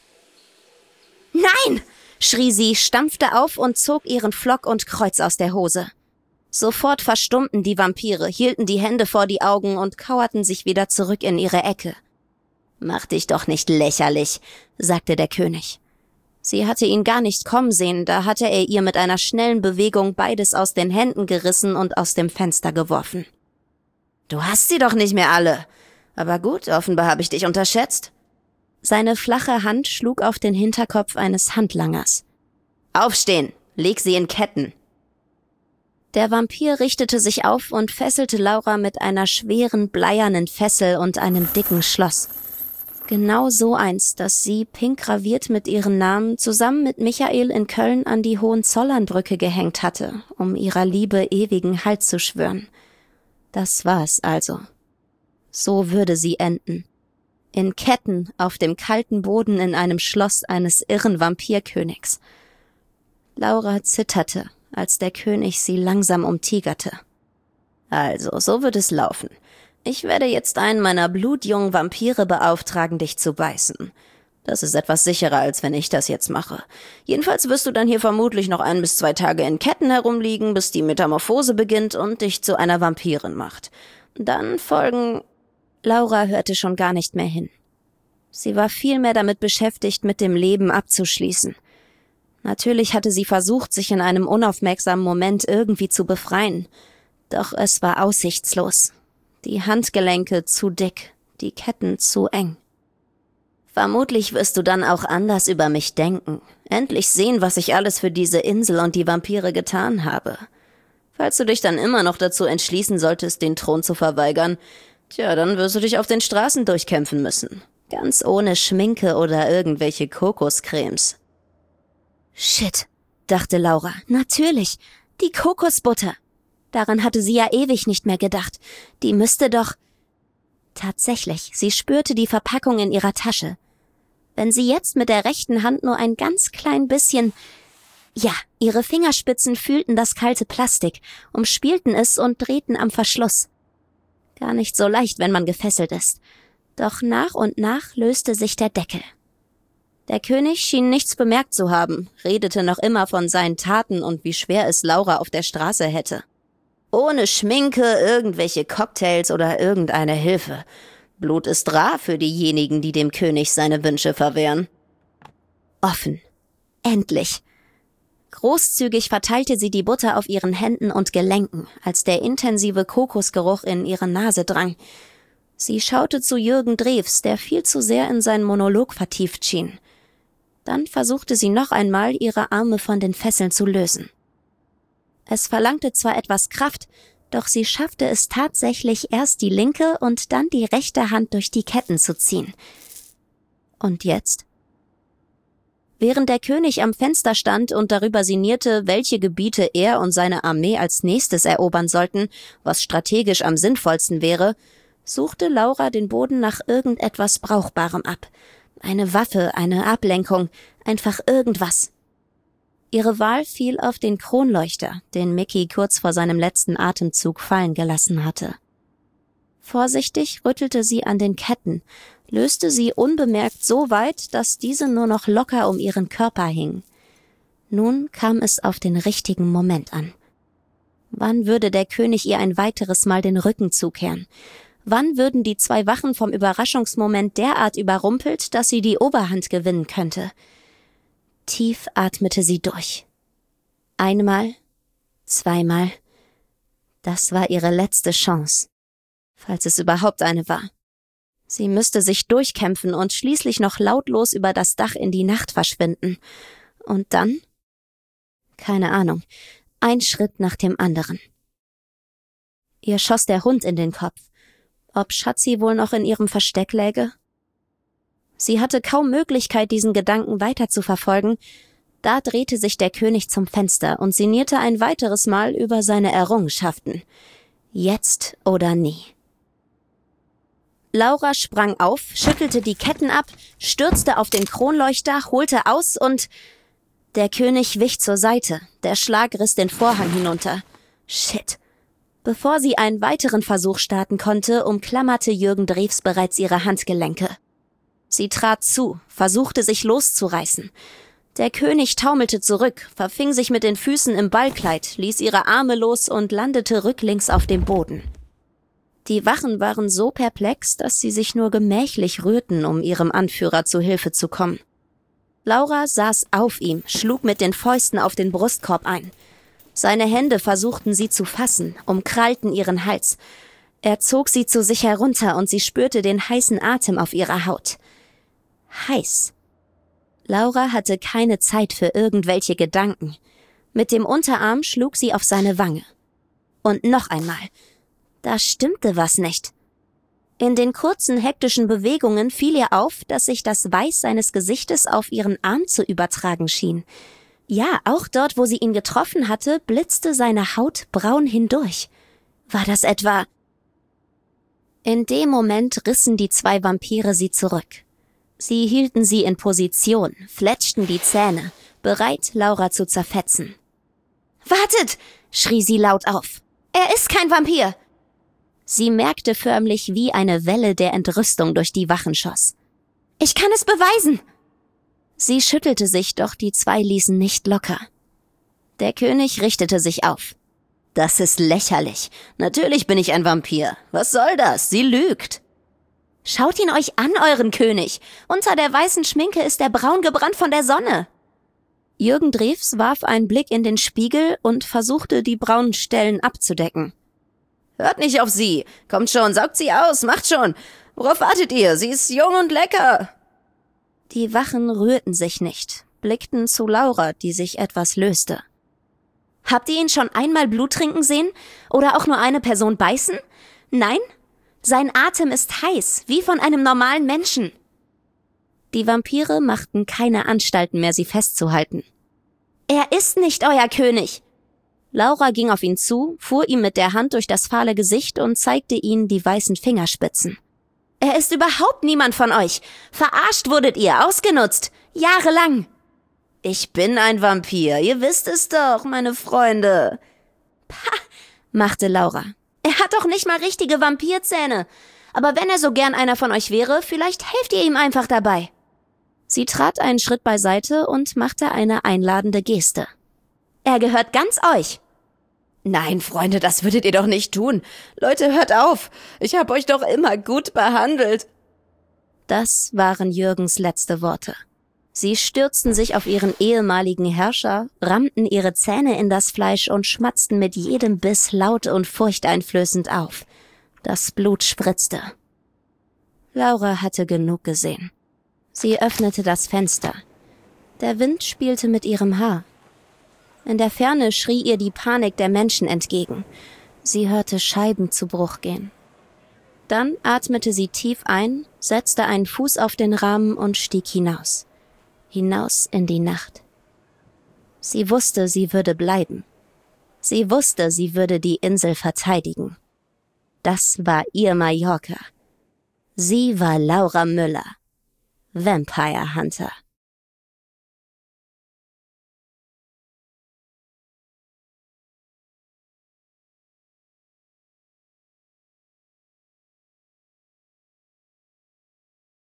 Nein! Schrie sie, stampfte auf und zog ihren Flock und Kreuz aus der Hose. Sofort verstummten die Vampire, hielten die Hände vor die Augen und kauerten sich wieder zurück in ihre Ecke. »Mach dich doch nicht lächerlich«, sagte der König. Sie hatte ihn gar nicht kommen sehen, da hatte er ihr mit einer schnellen Bewegung beides aus den Händen gerissen und aus dem Fenster geworfen. »Du hast sie doch nicht mehr alle. Aber gut, offenbar habe ich dich unterschätzt.« Seine flache Hand schlug auf den Hinterkopf eines Handlangers. »Aufstehen! Leg sie in Ketten!« Der Vampir richtete sich auf und fesselte Laura mit einer schweren, bleiernen Fessel und einem dicken Schloss. Genau so eins, das sie, pink graviert mit ihren Namen, zusammen mit Michael in Köln an die Hohenzollernbrücke gehängt hatte, um ihrer Liebe ewigen Halt zu schwören. Das war's also. So würde sie enden. In Ketten auf dem kalten Boden in einem Schloss eines irren Vampirkönigs. Laura zitterte, als der König sie langsam umtigerte. Also, so wird es laufen. Ich werde jetzt einen meiner blutjungen Vampire beauftragen, dich zu beißen. Das ist etwas sicherer, als wenn ich das jetzt mache. Jedenfalls wirst du dann hier vermutlich noch 1 bis 2 Tage in Ketten herumliegen, bis die Metamorphose beginnt und dich zu einer Vampirin macht. Dann folgen... Laura hörte schon gar nicht mehr hin. Sie war vielmehr damit beschäftigt, mit dem Leben abzuschließen. Natürlich hatte sie versucht, sich in einem unaufmerksamen Moment irgendwie zu befreien. Doch es war aussichtslos. Die Handgelenke zu dick, die Ketten zu eng. Vermutlich wirst du dann auch anders über mich denken. Endlich sehen, was ich alles für diese Insel und die Vampire getan habe. Falls du dich dann immer noch dazu entschließen solltest, den Thron zu verweigern, dann wirst du dich auf den Straßen durchkämpfen müssen. Ganz ohne Schminke oder irgendwelche Kokoscremes. Shit, dachte Laura. Natürlich, die Kokosbutter. Daran hatte sie ja ewig nicht mehr gedacht. Die müsste doch... Tatsächlich, sie spürte die Verpackung in ihrer Tasche. Wenn sie jetzt mit der rechten Hand nur ein ganz klein bisschen... Ja, ihre Fingerspitzen fühlten das kalte Plastik, umspielten es und drehten am Verschluss. Gar nicht so leicht, wenn man gefesselt ist. Doch nach und nach löste sich der Deckel. Der König schien nichts bemerkt zu haben, redete noch immer von seinen Taten und wie schwer es Laura auf der Straße hätte. Ohne Schminke, irgendwelche Cocktails oder irgendeine Hilfe. Blut ist rar für diejenigen, die dem König seine Wünsche verwehren. Offen. Endlich. Großzügig verteilte sie die Butter auf ihren Händen und Gelenken, als der intensive Kokosgeruch in ihre Nase drang. Sie schaute zu Jürgen Drews, der viel zu sehr in seinen Monolog vertieft schien. Dann versuchte sie noch einmal, ihre Arme von den Fesseln zu lösen. Es verlangte zwar etwas Kraft, doch sie schaffte es tatsächlich, erst die linke und dann die rechte Hand durch die Ketten zu ziehen. Und jetzt? Während der König am Fenster stand und darüber sinnierte, welche Gebiete er und seine Armee als nächstes erobern sollten, was strategisch am sinnvollsten wäre, suchte Laura den Boden nach irgendetwas Brauchbarem ab. Eine Waffe, eine Ablenkung, einfach irgendwas. Ihre Wahl fiel auf den Kronleuchter, den Mickey kurz vor seinem letzten Atemzug fallen gelassen hatte. Vorsichtig rüttelte sie an den Ketten, löste sie unbemerkt so weit, dass diese nur noch locker um ihren Körper hingen. Nun kam es auf den richtigen Moment an. Wann würde der König ihr ein weiteres Mal den Rücken zukehren? Wann würden die 2 Wachen vom Überraschungsmoment derart überrumpelt, dass sie die Oberhand gewinnen könnte? Tief atmete sie durch. Einmal, zweimal. Das war ihre letzte Chance, falls es überhaupt eine war. Sie müsste sich durchkämpfen und schließlich noch lautlos über das Dach in die Nacht verschwinden. Und dann? Keine Ahnung. Ein Schritt nach dem anderen. Ihr schoss der Hund in den Kopf. Ob Schatzi wohl noch in ihrem Versteck läge? Sie hatte kaum Möglichkeit, diesen Gedanken weiter zu verfolgen. Da drehte sich der König zum Fenster und sinnierte ein weiteres Mal über seine Errungenschaften. Jetzt oder nie. Laura sprang auf, schüttelte die Ketten ab, stürzte auf den Kronleuchter, holte aus und... Der König wich zur Seite. Der Schlag riss den Vorhang hinunter. Shit. Bevor sie einen weiteren Versuch starten konnte, umklammerte Jürgen Drews bereits ihre Handgelenke. Sie trat zu, versuchte sich loszureißen. Der König taumelte zurück, verfing sich mit den Füßen im Ballkleid, ließ ihre Arme los und landete rücklings auf dem Boden. Die Wachen waren so perplex, dass sie sich nur gemächlich rührten, um ihrem Anführer zu Hilfe zu kommen. Laura saß auf ihm, schlug mit den Fäusten auf den Brustkorb ein. Seine Hände versuchten sie zu fassen, umkrallten ihren Hals. Er zog sie zu sich herunter und sie spürte den heißen Atem auf ihrer Haut. Heiß. Laura hatte keine Zeit für irgendwelche Gedanken. Mit dem Unterarm schlug sie auf seine Wange. Und noch einmal. Da stimmte was nicht. In den kurzen, hektischen Bewegungen fiel ihr auf, dass sich das Weiß seines Gesichtes auf ihren Arm zu übertragen schien. Ja, auch dort, wo sie ihn getroffen hatte, blitzte seine Haut braun hindurch. War das etwa... In dem Moment rissen die 2 Vampire sie zurück. Sie hielten sie in Position, fletschten die Zähne, bereit, Laura zu zerfetzen. »Wartet!« schrie sie laut auf. »Er ist kein Vampir!« Sie merkte förmlich, wie eine Welle der Entrüstung durch die Wachen schoss. »Ich kann es beweisen!« Sie schüttelte sich, doch die 2 ließen nicht locker. Der König richtete sich auf. »Das ist lächerlich. Natürlich bin ich ein Vampir. Was soll das? Sie lügt.« »Schaut ihn euch an, euren König. Unter der weißen Schminke ist er braun gebrannt von der Sonne.« Jürgen Drews warf einen Blick in den Spiegel und versuchte, die braunen Stellen abzudecken. »Hört nicht auf sie. Kommt schon, saugt sie aus, macht schon. Worauf wartet ihr? Sie ist jung und lecker.« Die Wachen rührten sich nicht, blickten zu Laura, die sich etwas löste. »Habt ihr ihn schon einmal Blut trinken sehen? Oder auch nur eine Person beißen? Nein? Sein Atem ist heiß, wie von einem normalen Menschen.« Die Vampire machten keine Anstalten mehr, sie festzuhalten. »Er ist nicht euer König!« Laura ging auf ihn zu, fuhr ihm mit der Hand durch das fahle Gesicht und zeigte ihnen die weißen Fingerspitzen. »Er ist überhaupt niemand von euch. Verarscht wurdet ihr, ausgenutzt. Jahrelang.« »Ich bin ein Vampir, ihr wisst es doch, meine Freunde.« »Pah«, machte Laura. »Er hat doch nicht mal richtige Vampirzähne. Aber wenn er so gern einer von euch wäre, vielleicht helft ihr ihm einfach dabei.« Sie trat einen Schritt beiseite und machte eine einladende Geste. »Er gehört ganz euch.« »Nein, Freunde, das würdet ihr doch nicht tun. Leute, hört auf. Ich habe euch doch immer gut behandelt.« Das waren Jürgens letzte Worte. Sie stürzten sich auf ihren ehemaligen Herrscher, rammten ihre Zähne in das Fleisch und schmatzten mit jedem Biss laut und furchteinflößend auf. Das Blut spritzte. Laura hatte genug gesehen. Sie öffnete das Fenster. Der Wind spielte mit ihrem Haar. In der Ferne schrie ihr die Panik der Menschen entgegen. Sie hörte Scheiben zu Bruch gehen. Dann atmete sie tief ein, setzte einen Fuß auf den Rahmen und stieg hinaus. Hinaus in die Nacht. Sie wusste, sie würde bleiben. Sie wusste, sie würde die Insel verteidigen. Das war ihr Mallorca. Sie war Laura Müller, Vampire Hunter.